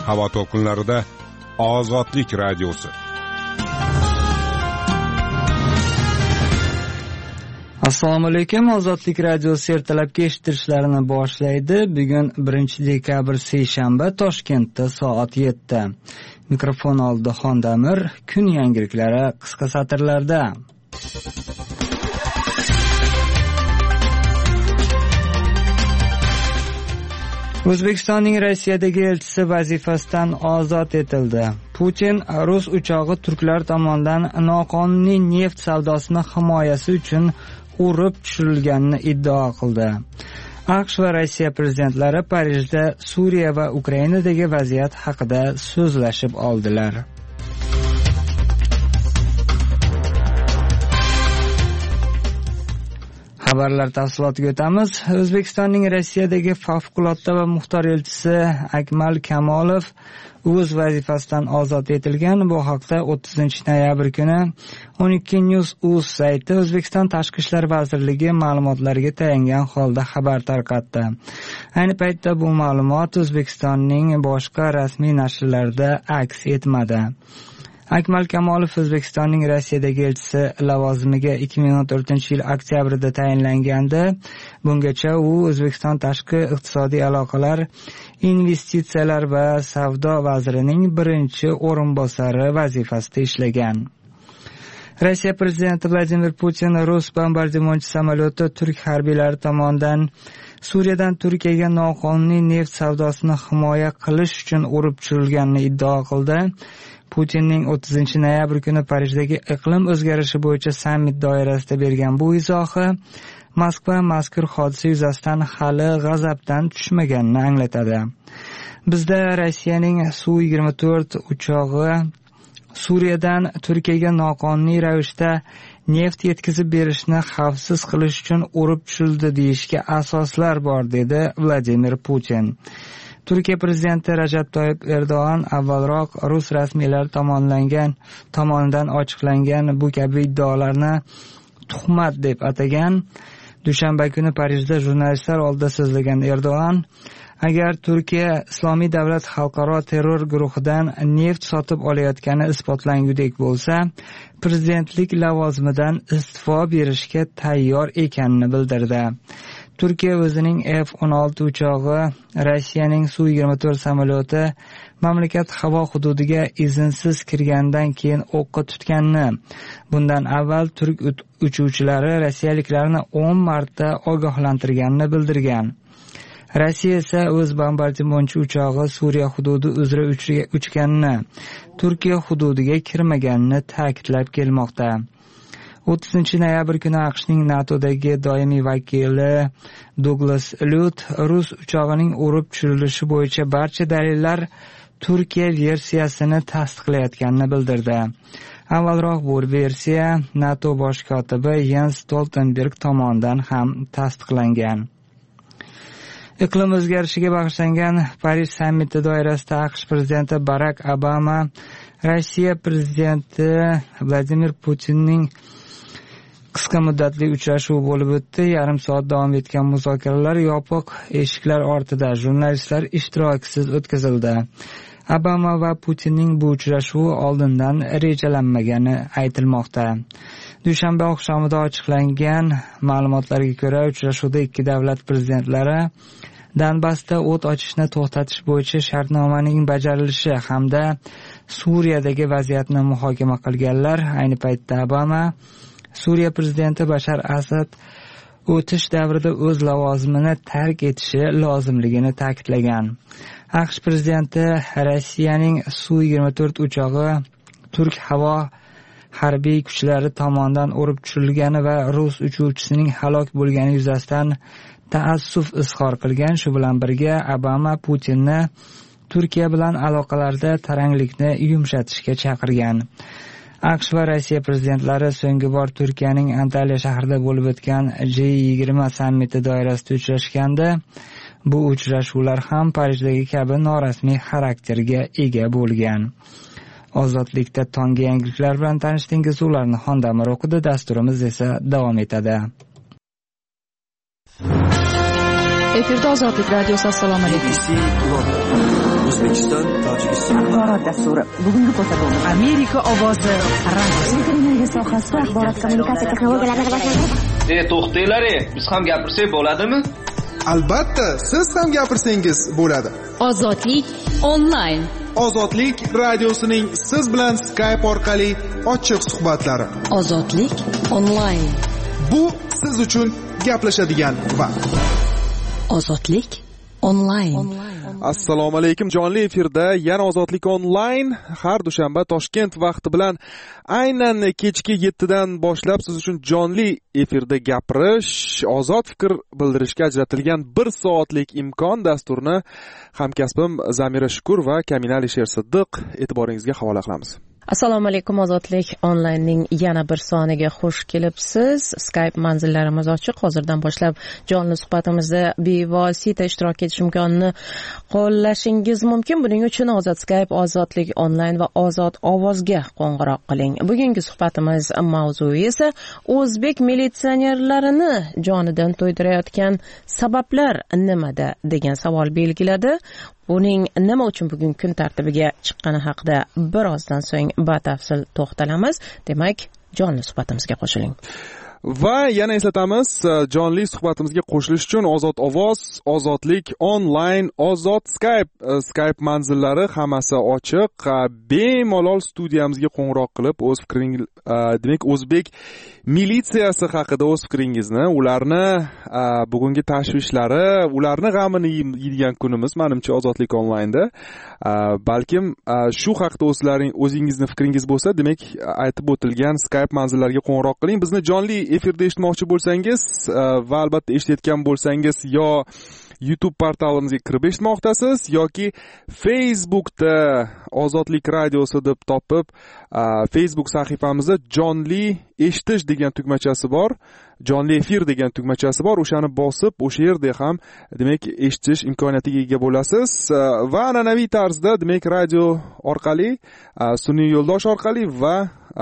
havo to'lqinlarida Ozodlik radiosi. Assalomu alaykum. Ozodlik radiosi ertalabki eshittirishlarini boshlaydi. Bugun 1-dekabr seshanba, Toshkentda soat 7. Mikrofon oldida Xondamir. Kun yangiliklari qisqa satrlarda. O'zbekistonning Rossiyadagi elchisi vazifasidan ozod etildi. Putin rus uchog'i turklar tomonidan noqonuniy neft savdosini himoyasi uchun urib tushirilganini iddao qildi. AQSh va Rossiya prezidentlari Parijda Suriya va Ukrainadagi vaziyat haqida so'zlashib oldilar. Xabarlar tafsilotiga o'tamiz. O'zbekistonning Rossiyadagi favqulodda va muxtor elchisi Akmal Kamolov o'z vazifasidan ozod etilgan. Bu haqda 30-noyabr kuni 12news.uz sayti O'zbekiston Tashqi ishlar vazirligi ma'lumotlariga tayangan holda xabar tarqatdi. Ayni paytda bu ma'lumot O'zbekistonning boshqa rasmiy nashrlarida aks etmadi. Akmal Kamolov O'zbekistonning Rossiyadagi elchisi lavozimiga 2014-yil oktyabrida tayinlangandi. Bungacha u O'zbekiston tashqi iqtisodiy aloqalar, investitsiyalar va savdo vazirining birinchi o'rinbosari vazifasida ishlagan. Rossiya prezidenti Vladimir Putin rus bombardimonchi samolyoti turk harbiylari tomonidan Suriyadan Turkiyaga noqonuniy neft savdosini himoya qilish uchun urib tushirilganini iddao qildi. Putinning 30-noyabr kuni Parijdagi iqlim o'zgarishi bo'yicha sammit doirasida bergan bu izohi Moskva mazkur hodisa yuzasidan hali g'azabdan tushmaganini anglatadi. Bizda Rossiyaning Su-24 uchog'i Suriyadan Turkiyaga noqonuniy ravishda neft yetkazib berishni xavfsiz qilish uchun urib tushirildi deyishga asoslar bor, dedi Vladimir Putin. Turkiya prezidenti Rajab Toyyib Erdo'g'an avvalroq rus rasmiylari tomonidan ochiqlangan bu kabi iddaolarni tuhmat deb atagan. Dushanba kuni Parijda jurnalistlar oldida so'zlagan Erdo'g'an, agar Turkiya Islomiy davlat xalqaro terror guruhidan neft sotib olayotgani isbotlangudek bo'lsa, prezidentlik lavozimidan iste'fo berishga tayyor ekanini bildirdi. Turkiya o'zining F-16 uchog'i, Rossiyaning Su-24 samolyoti mamlakat havo hududiga izinsiz kirgandan keyin o'qqa tutganini, bundan avval turk uchuvchilari rossiyaliklarni 10 marta ogohlantirganini bildirgan. Rossiya esa o'z bombardimonchi uchog'i Suriya hududi uzra uchganini, Turkiya hududiga kirmaganini ta'kidlab kelmoqda. 30-noyabr kuni AQShning NATOdagi doimiy vakili Douglas Lut rus uchog'ining urib tushirilishi bo'yicha barcha dalillar Turkiya versiyasini tasdiqlayotganini bildirdi. Avvalroq bu versiya NATO bosh kotibi Jens Stoltenberg tomonidan ham tasdiqlangan. Iqlim o'zgarishiga bag'ishlangan Parij sammiti doirasida AQSh prezidenti Barak Obama Rossiya prezidenti Vladimir Putinning qisqa muddatli uchrashuv bo'lib o'tdi. Yarim soat davom etgan muzokaralar yopiq eshiklar ortida jurnalistlar ishtirokisiz o'tkazildi. Obama va Putinning bu uchrashuvi oldindan rejalanmagani aytilmoqda. Dushanba oqshomida ochiqlangan ma'lumotlarga ko'ra, uchrashuvda ikki davlat prezidentlari Donbassda o't ochishni to'xtatish bo'yicha shartnomaning bajarilishi hamda Suriyadagi vaziyatni muhokama qilganlar. Ayni paytda Obama Suriya prezidenti Bashar Asad o'tish davrida o'z lavozimini tark etishi lozimligini ta'kidlagan. AQSh prezidenti Rossiyaning Su-24 uchog'i turk havo harbiy kuchlari tomonidan urib tushirilgani va rus uchuvchisining halok bo'lgani yuzasidan taassuf izhor qilgan. Shu bilan birga Obama Putinni Turkiya bilan aloqalarda taranglikni yumshatishga chaqirgan. AQSh va Rossiya prezidentlari so'nggi bor Turkiyaning Antalya shahrida bo'lib o'tgan G20 sammiti doirasida uchrashganda, bu uchrashuvlar ham Parijdagi kabi norasmiy xarakterga ega bo'lgan. Ozodlikda tonggi yangiliklar bilan tanishdingiz, ularni Xondamir o'qidi, dasturimiz esa davom etadi. Efirda Ozodlik radiosi. Assalomu alaykum. O'zbekiston, Tojikiston axborot dasturi. Bugungi ko'rsatuv Amerika ovozi radiosi. Televiziya sohasida axborot kommunikatsiya texnologiyalarini rivojlantirish. To'xtanglar, biz ham gapirsak bo'ladimi? Albatta, siz ham gapirsangiz bo'ladi. Ozodlik onlayn. Ozodlik radiosining siz bilan Skype orqali ochiq suhbatlari. Ozodlik onlayn. Bu siz uchun gaplashadigan vaqt. Ozodlik onlayn. Assalomu alaykum, jonli efirda yana Ozodlik onlayn har dushanba Toshkent vaqti bilan aynan kechki 7 dan boshlab siz uchun jonli efirda gapirish, ozod fikr bildirishga ajratilgan 1 soatlik imkon dasturini hamkasbim Zamira Shukur va Kamina Alisher Siddiq e'tiboringizga havola qilamiz. Assalomu alaykum, Ozodlik onlaynning yana bir soniga xush kelibsiz. Skype manzillarimiz ochiq. Hozirdan boshlab jonli suhbatimizda bevosita ishtirok etish imkonini qo'llashingiz mumkin. Buning uchun Ozod Skype, Ozodlik onlayn va Ozod ovozga qo'ng'iroq qiling. Bugungi suhbatimiz mavzui esa o'zbek militsionerlarini jonidan to'ydirayotgan sabablar nimada degan savol belgiladi. Uning nima uchun bugun kun tartibiga chiqqani haqida birozdan so'ng batafsil to'xtalamiz. Demak, jonli suhbatimizga qo'shiling. Va yana eslatamiz, jonli suhbatimizga qo'shilish uchun Ozod ovoz, Ozodlik onlayn, Ozod Skype manzillari hammasi ochiq. Bemalol studiyamizga qo'ng'iroq qilib o'z fikringiz, demak o'zbek militsiyasi haqida o'z fikringizni, ularni bugungi tashvishlari, ularni g'amini yeydigan kunimiz menimcha Ozodlik onlaynda. Balkim shu haqida o'zingizni fikringiz bo'lsa, demak aytib o'tilgan Skype manzillariga qo'ng'iroq qiling. Bizni jonli efirda eshitmoqchi bo'lsangiz va albatta eshitayotgan bo'lsangiz yo YouTube portalimizga kirib eshitmoqdasiz yoki Facebookda Ozodlik radiosi deb topib, Facebook sahifamizda jonli eshitish degan tugmachasi bor, jonli efir degan tugmachasi bor. O'shani bosib, o'sha yerda ham demak eshitish imkoniyatiga ega bo'lasiz va an'anaviy tarzda demak radio orqali, sun'iy yo'ldosh orqali va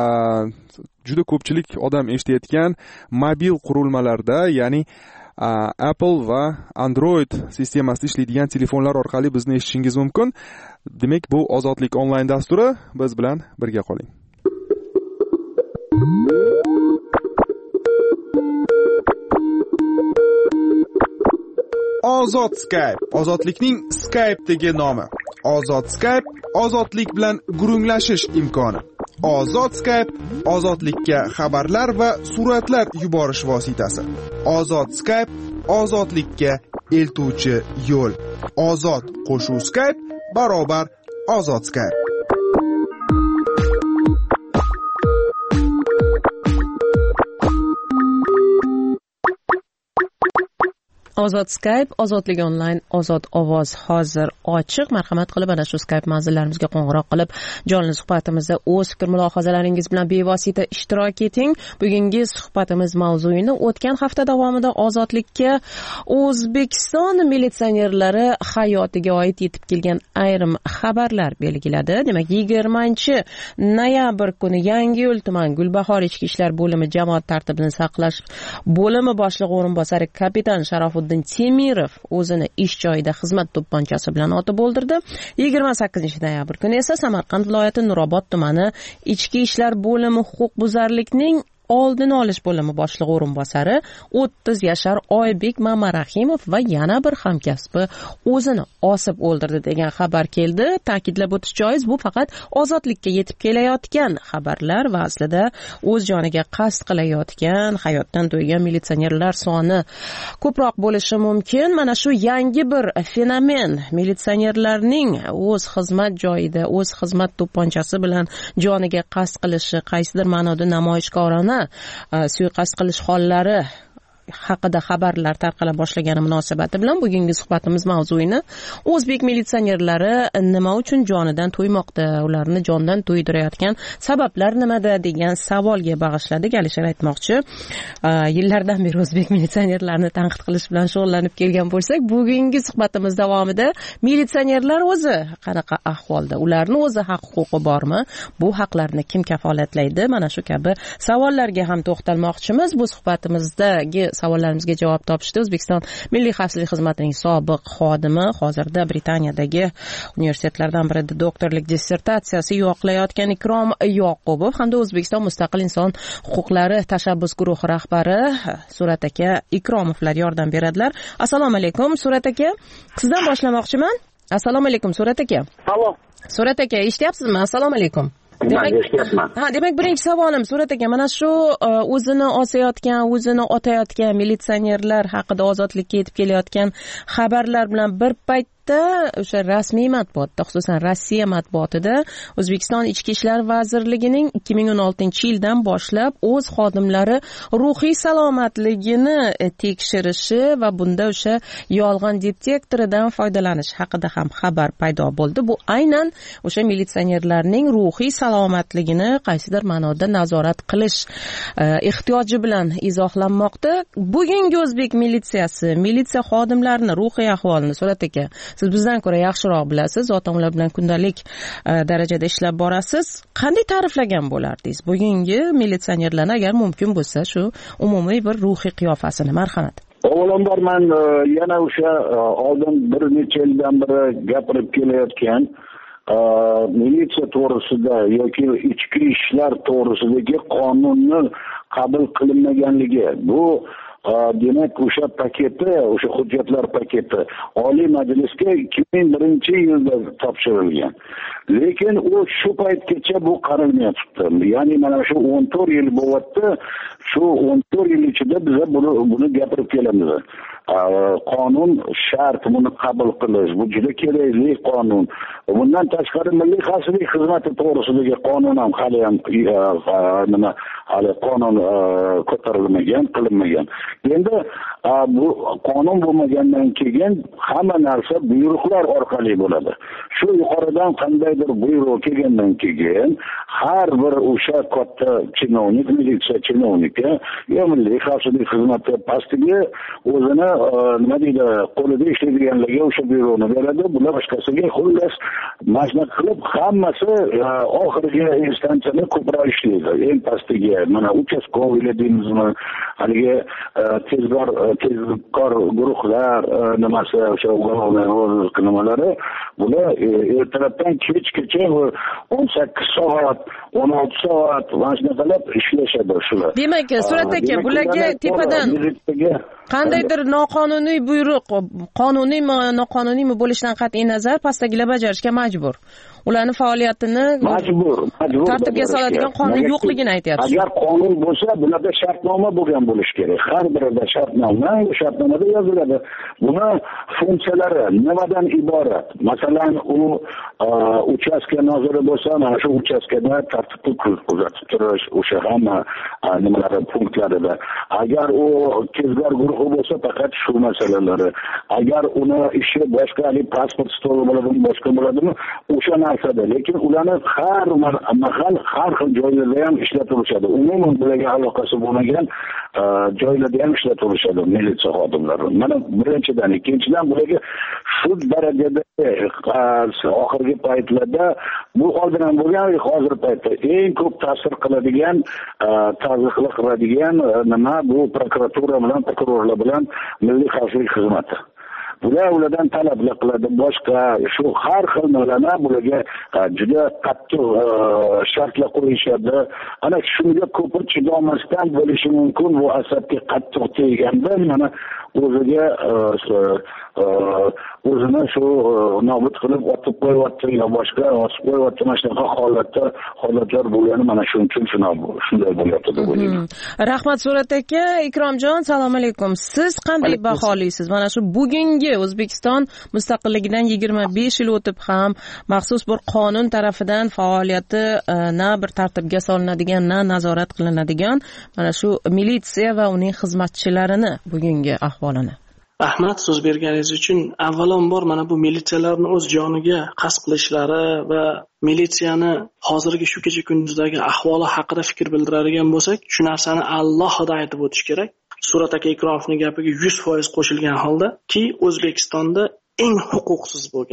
juda ko'pchilik odam eshitayotgan mobil qurilmalarda, ya'ni Apple va Android sistemasida ishlaydigan telefonlar orqali bizni eshitishingiz mumkin. Demak, bu Ozodlik onlayn dasturi. Biz bilan birga qoling. Ozod Skype, ozodlikning Skype'dagi nomi. Ozod Skype, ozodlik bilan gurunglashish imkoni. Ozod Skype, ozodlikka xabarlar va suratlar yuborish vositasi. Ozod Skype, ozodlikka eltuvchi yo'l. Ozod qo'shuv Skype barobar Ozod Skype. Ozod Skype, Ozodlik onlayn, Ozod ovoz hozir ochiq. Marhamat qilib ana shu Skype manzillarimizga qo'ng'iroq qilib, jonli suhbatimizda o'z fikr mulohazalaringiz bilan bevosita ishtirok eting. Bugungi suhbatimiz mavzuini o'tgan hafta davomida ozodlikka O'zbekiston militsionerlari hayotiga oid yetib kelgan ayrim xabarlar belgiladi. Demak, 20-noyabr kuni Yangiyo'l tuman Gulbahor ichki ishlar bo'limi jamoat tartibini saqlash bo'limi boshlig'i o'rinbosari kapitan Sharofuddin Temirov o'zini ish joyida xizmat to'pponchasi bilan otib o'ldirdi. 28-noyabr kuni esa Samarqand viloyati Nurobod tumani ichki ishlar bo'limi huquqbuzarlikning oldini olish bo'limi boshlig'i o'rinbosari 30 yashar Oybek Mamarahimov va yana bir hamkasbi o'zini osib o'ldirdi degan xabar keldi. Ta'kidlab o'tish joiz, bu faqat ozodlikka yetib kelayotgan xabarlar va aslida o'z joniga qasd qilayotgan, hayotdan to'ygan militsionerlar soni ko'proq bo'lishi mumkin. Mana shu yangi bir fenomen, militsionerlarning o'z xizmat joyida, o'z xizmat to'pponchasi bilan joniga qasd qilishi qaysidir ma'noda namoyishkorona suiqasd qilish hollari haqida xabarlar tarqala boshlagani munosabati bilan bugungi suhbatimiz mavzuini o'zbek militsionerlari nima uchun jonidan to'ymoqda, ularni jondan to'ydirayotgan sabablar nimada degan savolga bag'ishladik. Alisher aytmoqchi, yillardan beri o'zbek militsionerlarini tanqid qilish bilan shug'ullanib kelgan bo'lsak, bugungi suhbatimiz davomida militsionerlar o'zi qanaqa ahvolda, ularni o'zi haq-huquqi bormi, bu haqlarni kim kafolatlaydi, mana shu kabi savollarga ham to'xtalmoqchimiz. Bu suhbatimizdagi savollarimizga javob topishdi. O'zbekiston Milliy xavfsizlik xizmatining sobiq xodimi, hozirda Britaniyadagi universitetlardan birida doktorlik dissertatsiyasi yoqlayotgan Ikrom Yoqubov hamda O'zbekiston Mustaqil inson huquqlari tashabbus guruhi rahbari Surat aka Ikromovlar yordam beradilar. Assalomu alaykum Surat aka. Sizdan boshlamoqchiman. Assalomu alaykum Surat aka. Alo. Surat aka, eshityapsizmi? Assalomu alaykum. Demak, birinchi savolim Surat aka, mana shu o'zini osayotgan, o'zini otayotgan militsionerlar haqida ozodlikka yetib kelayotgan xabarlar bilan bir paytda o'sha rasmiy matbuotda, xususan Rossiya matbuotida O'zbekiston Ichki ishlar vazirligining 2016-yildan boshlab o'z xodimlari ruhiy salomatligini tekshirishi va bunda o'sha yolg'on detektoridan foydalanish haqida ham xabar paydo bo'ldi. Bu aynan o'sha militsionerlarning ruhiy salomatligini qaysidir ma'noda nazorat qilish ehtiyoji bilan izohlanmoqda. Bugungi o'zbek militsiyasi, militsiya xodimlarining ruhiy ahvolini Surat aka, siz bizdan ko'ra yaxshiroq bilasiz, ota-onalar bilan kundalik darajada ishlab borasiz. Qanday ta'riflagan bo'lardingiz bugungi militsionerlarni, agar mumkin bo'lsa, shu umumiy bir ruhiy qiyofasini? Marhamat. Avvalambor men yana o'sha oldin bir necha yildan beri gapirib kelayotgan militsiya to'g'risida yoki ichki ishlar to'g'risidagi qonunni qabul qilinmaganligi, bu demak o'sha paketi, o'sha hujjatlar paketi Oliy Majlisga 2001-yilda topshirilgan. Lekin u shu paytgacha bu qarilmayapti. Ya'ni mana shu 14 yil bo'lyapti. Shu 14 yil ichida biz buni gapirib kelamiz. Qonun shart buni qabul qilish, bu juda kerakli qonun. Bundan tashqari Milliy xavfsizlik xizmati to'g'risidagi qonun ham hali qonun ko'tarilmagan, qilinmagan. Endi bu qonun bo'lmagandan keyin hamma narsa buyruqlar orqali bo'ladi. Shu yuqoridan qandaydir buyruq kelgandan keyin har bir o'sha katta chinovnik, militsiya chinovniki yo Milliy xavfsizlik xizmati pastiga o'zini nima deydi, qo'lida ishlaydiganlarga o'sha buyruqni beradi. Bular boshqasiga xullas mashina qilib hammasi oxirgi instansiyani ko'proq ishlaydi. Eng pastiga mana uchastkoviy deymizmi, haligi tezkor guruhlar nimasi, o'sha nimalari, bular ertalabdan kechgacha 18 soat, 16 soat mashina qilib ishlashadi shular. Demak, Surat aka, bularga tepadan qandaydir noqonuniy buyruq, qonuniymi, noqonuniymi bo'lishidan qat'iy nazar pastdagilar bajarishga majbur. Ularni faoliyatini majbur tartibga soladigan qonun yo'qligini aytyapsiz. Agar qonun bo'lsa, bularda shartnoma bo'lgan bo'lishi kerak. Har birida shartnomada yoziladi. Buni funksiyalari nimadan iborat? Masalan, u uchastka noziri bo'lsa, mana shu uchastkada tartibni kuzatib turish, o'sha hamma nimalari punktlarida. Agar u tezkor guruhi bo'lsa, faqat shu masalalari. Agar uni ishi boshqa, pasport stoli bo'ladimi, boshqa bo'ladimi, o'sha narsada. Lekin ularni har mahal, har xil joylarda ham ishlatishadi. Umuman bularga aloqasi bo'lmagan joylarda ham ishlatishadi militsiya xodimlari. Mana birinchidan, ikkinchidan bularga shu darajada oxirgi paytlarda bu oldin ham bo'lgan, hozir paytda eng ko'p ta'sir qiladigan, tazyiqlik qiladigan nima bu prokuratura bilan, prokurorlar bilan Milliy xavfsizlik xizmati. Ulardan talablar qiladi, boshqa shu har xil nimalarni bularga juda qattiq shartlar qo'yishadi. Ana shunga ko'pir chidolmasdan bo'lishi mumkin, bu asabga qattiq teganda mana o'ziga o'zini shu nobud qilib otib qo'yyapti yo boshqa osib qo'yyapti. Mana shunaqa holatlar bo'lgani mana shuning uchun shunday bo'lyapti deb o'ylayman. Rahmat Surat aka. Ikromjon, assalomu alaykum. Siz qanday baholaysiz mana shu bugungi O'zbekiston mustaqilligidan 25 yil o'tib ham maxsus bir qonun tarafidan faoliyati na bir tartibga solinadigan, na nazorat qilinadigan mana shu militsiya va uning xizmatchilarini bugungi ahvolini? Rahmat so'z berganingiz uchun. Avvalambor mana bu militsiyalarni o'z joniga qasd qilishlari va militsiyani hozirgi shu kecha kunduzdagi ahvoli haqida fikr bildiradigan bo'lsak, shu narsani alohida aytib o'tish kerak. Surat aka Ikromovning gapiga 100% qo'shilgan holda ki O'zbekistonda eng huquqsiz bo'lgan,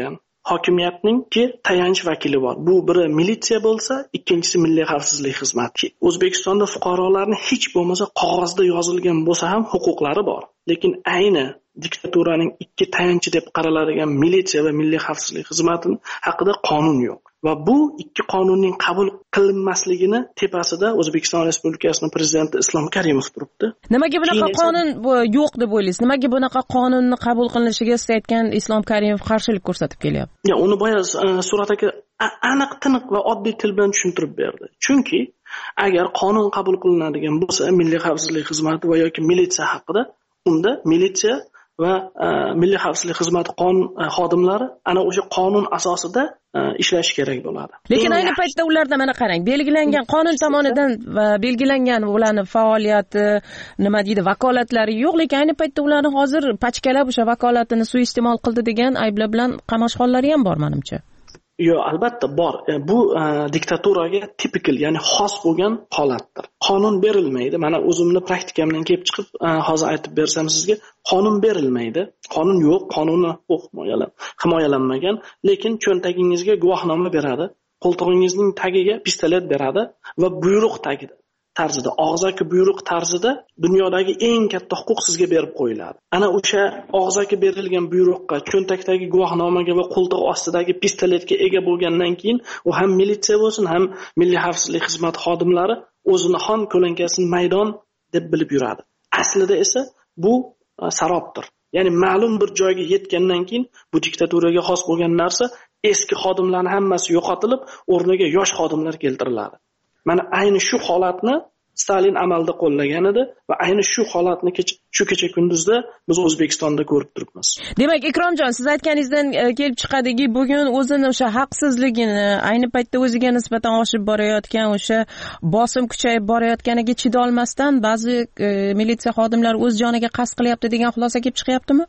hokimiyatningki tayanch vakili bor. Bu biri militsiya bo'lsa, ikkinchisi milliy xavfsizlik xizmati. O'zbekistonda fuqarolarning hech bo'lmasa qog'ozda yozilgan bo'lsa ham huquqlari bor. Lekin ayni diktaturaning ikki tayanchi deb qaraladigan militsiya va milliy xavfsizlik xizmati haqida qonun yo'q. Va bu ikki qonunning qabul qilinmasligini tepasida O'zbekiston Respublikasining prezidenti Islom Karimov turibdi. Nimaga bunaqa qonun yo'q deb o'ylaysiz? Nimaga bunaqa qonunni qabul qilinishiga siz aytgan Islom Karimov qarshilik ko'rsatib kelyapti? Uni boya Surat aka aniq tiniq va oddiy til bilan tushuntirib berdi. Chunki agar qonun qabul qilinadigan bo'lsa, milliy xavfsizlik xizmati va yoki militsiya haqida, unda militsiya va milliy xavfsizlik xizmati xodimlari ana o'sha qonun asosida ishlash kerak bo'ladi. Lekin ayni paytda ularda mana qarang, belgilangan qonun tomonidan va belgilangan ularning faoliyati, nima deydi, vakolatlari yo'q, lekin ayni paytda ularni hozir pachkalab o'sha vakolatini suiiste'mol qildi degan ayblar bilan qamash hollari ham bor menimcha. Yo'q, albatta bor. Bu diktaturaga tipikal, ya'ni xos bo'lgan holatdir. Qonun berilmaydi. Mana o'zimni praktikamdan kelib chiqib hozir aytib bersam sizga, qonun berilmaydi. Qonun yo'q, qonunni himoyalanmagan, lekin cho'ntagingizga guvohnoma beradi, qo'ltig'ingizning tagiga pistolet beradi va buyruq tarzida, og'zaki buyruq tarzida dunyodagi eng katta huquq sizga berib qo'yiladi. Ana o'sha og'zaki berilgan buyruqqa, cho'ntakdagi guvohnomaga va qo'ltiq ostidagi pistoletga ega bo'lgandan keyin u ham militsiya bo'lsin, ham milliy xavfsizlik xizmati xodimlari o'zini xon ko'lankasini maydon deb bilib yuradi. Aslida esa bu sarobdir. Ya'ni ma'lum bir joyga yetgandan keyin bu diktaturaga xos bo'lgan narsa, eski xodimlarning hammasi yo'qotilib, o'rniga yosh xodimlar keltiriladi. Mana ayni shu holatni Stalin amalda qo'llagan edi va ayni shu holatni shu kecha kunduzda biz O'zbekistonda ko'rib turibmiz. Demak, Ikromjon, siz aytganingizdan kelib chiqadiki, bugun o'zini o'sha haqsizligini, ayni paytda o'ziga nisbatan oshib borayotgan o'sha bosim kuchayib borayotganiga chidolmasdan ba'zi militsiya xodimlari o'z joniga qasd qilyapti degan xulosa kelib chiqyaptimi?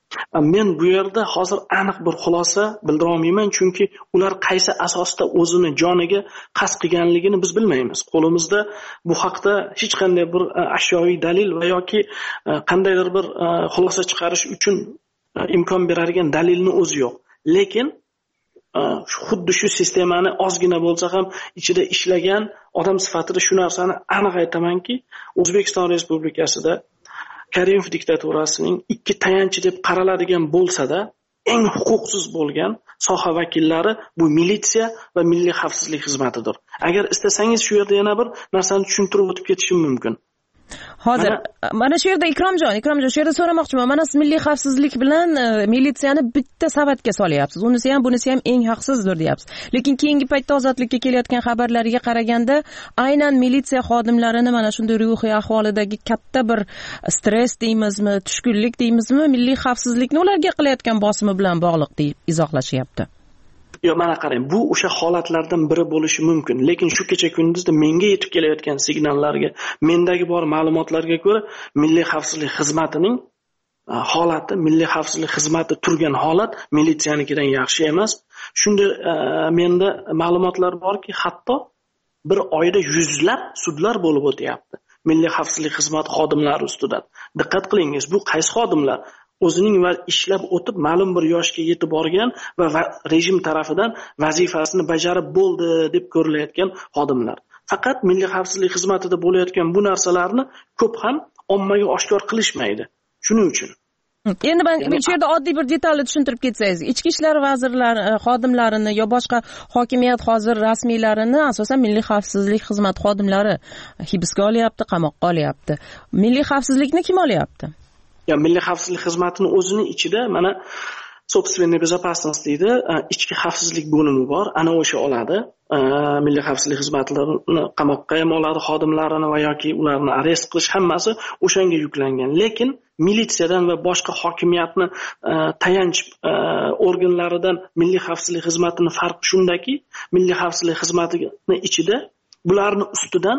Men bu yerda hozir aniq bir xulosa bildira olmayman, chunki ular qaysi asosda o'zini joniga qasd qilganligini biz bilmaymiz. Qo'limizda bu haqda hech qanday bir ashyoviy dalil va yoki qandaydir bir xulosa chiqarish uchun imkon beradigan dalilni o'zi yo'q. Lekin xuddi shu sistemani ozgina bo'lsa ham ichida ishlagan odam sifatida shu narsani aniq aytamanki, O'zbekiston Respublikasida Karimov diktaturasining ikki tayanchi deb qaraladigan bo'lsa-da, eng huquqsiz bo'lgan soha vakillari bu militsiya va milliy xavfsizlik xizmatidir. Agar istasangiz shu yerda yana bir narsani tushuntirib o'tib ketishim mumkin. Hozir mana shu yerda Ikromjon, shu yerda so'ramoqchiman. Mana siz milliy xavfsizlik bilan militsiyani bitta savatga solyapsiz. Unisi ham, bunisi ham eng haqsizdir deyapsiz. Lekin keyingi paytda ozodlikka kelayotgan xabarlarga qaraganda, aynan militsiya xodimlarini mana shunday ruhiy ahvolidagi katta bir stress deymizmi, tushkunlik deymizmi, milliy xavfsizlikni ularga qilayotgan bosimi bilan bog'liq deb izohlashyapti. Yo'q, mana qarang, bu o'sha holatlardan biri bo'lishi mumkin. Lekin shu kecha kunduzda menga yetib kelayotgan signallarga, mendagi bor ma'lumotlarga ko'ra, milliy xavfsizlik xizmatining holati, milliy xavfsizlik xizmati turgan holat militsiyanikidan yaxshi emas. Shunda menda ma'lumotlar borki, hatto bir oyda yuzlab sudlar bo'lib o'tyapti milliy xavfsizlik xizmati xodimlari ustidan. Diqqat qilingiz, bu qaysi xodimlar? O'zining ishlab o'tib ma'lum bir yoshga yetib borgan va rejim tarafidan vazifasini bajarib bo'ldi deb ko'rilayotgan xodimlar. Faqat milliy xavfsizlik xizmatida bo'layotgan bu narsalarni ko'p ham ommaga oshkor qilishmaydi. Shuning uchun. Endi men shu yerda oddiy bir detalni tushuntirib ketsangiz, ichki ishlar vazirlari xodimlarini yo boshqa hokimiyat hozir rasmiylarini asosan milliy xavfsizlik xizmat xodimlari hibsga olyapti, qamoqqa olyapti. Milliy xavfsizlikni kim olyapti? Ya milliy xavfsizlik xizmatining o'zining ichida mana собственная безопасность deydi, ichki xavfsizlik bo'limi bor. Ana o'sha oladi. Milliy xavfsizlik xizmatlarini qamoqqa ham oladi, xodimlarini va yoki ularni arest qilish hammasi o'shanga yuklangan. Lekin militsiyadan va boshqa hokimiyatni tayanch organlaridan milliy xavfsizlik xizmatining farqi shundaki, milliy xavfsizlik xizmatining ichida bularning ustidan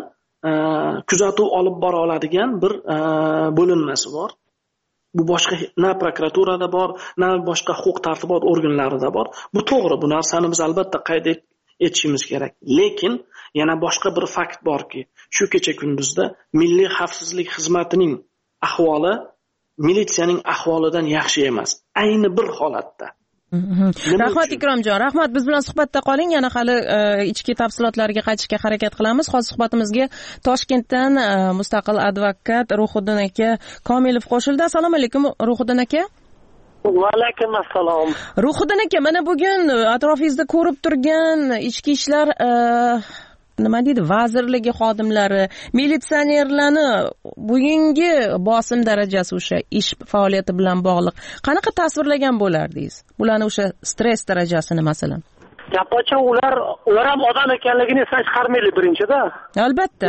kuzatuv olib bora oladigan bir bo'linmasi bor. Bu boshqa na prokuraturada bor, na boshqa huquq tartibot organlarida bor. Bu to'g'ri, bu narsani biz albatta qayd etishimiz kerak. Lekin yana boshqa bir fakt borki, shu kecha kunduzda milliy xavfsizlik xizmatining ahvoli militsiyaning ahvolidan yaxshi emas. Ayni bir holatda. Rahmat Ikromjon, rahmat, biz bilan suhbatda qoling. Yana hali ichki tafsilotlarga qaytishga harakat qilamiz. Hozir suhbatimizga Toshkentdan mustaqil advokat Ruhiddin aka Komilov qo'shildi. Assalomu alaykum Ruhiddin aka. Va alaykum assalom. Ruhiddin aka, mana bugun atrofingizda ko'rib turgan ichki ishlar nima deydi, vazirligi xodimlari, militsionerlarni bugungi bosim darajasi o'sha ish faoliyati bilan bog'liq qanaqa tasvirlagan bo'lardingiz? Bularni o'sha stress darajasini masalan. Gapocha ular ham odam ekanligini esdan chiqarmaylik birinchida. Albatta.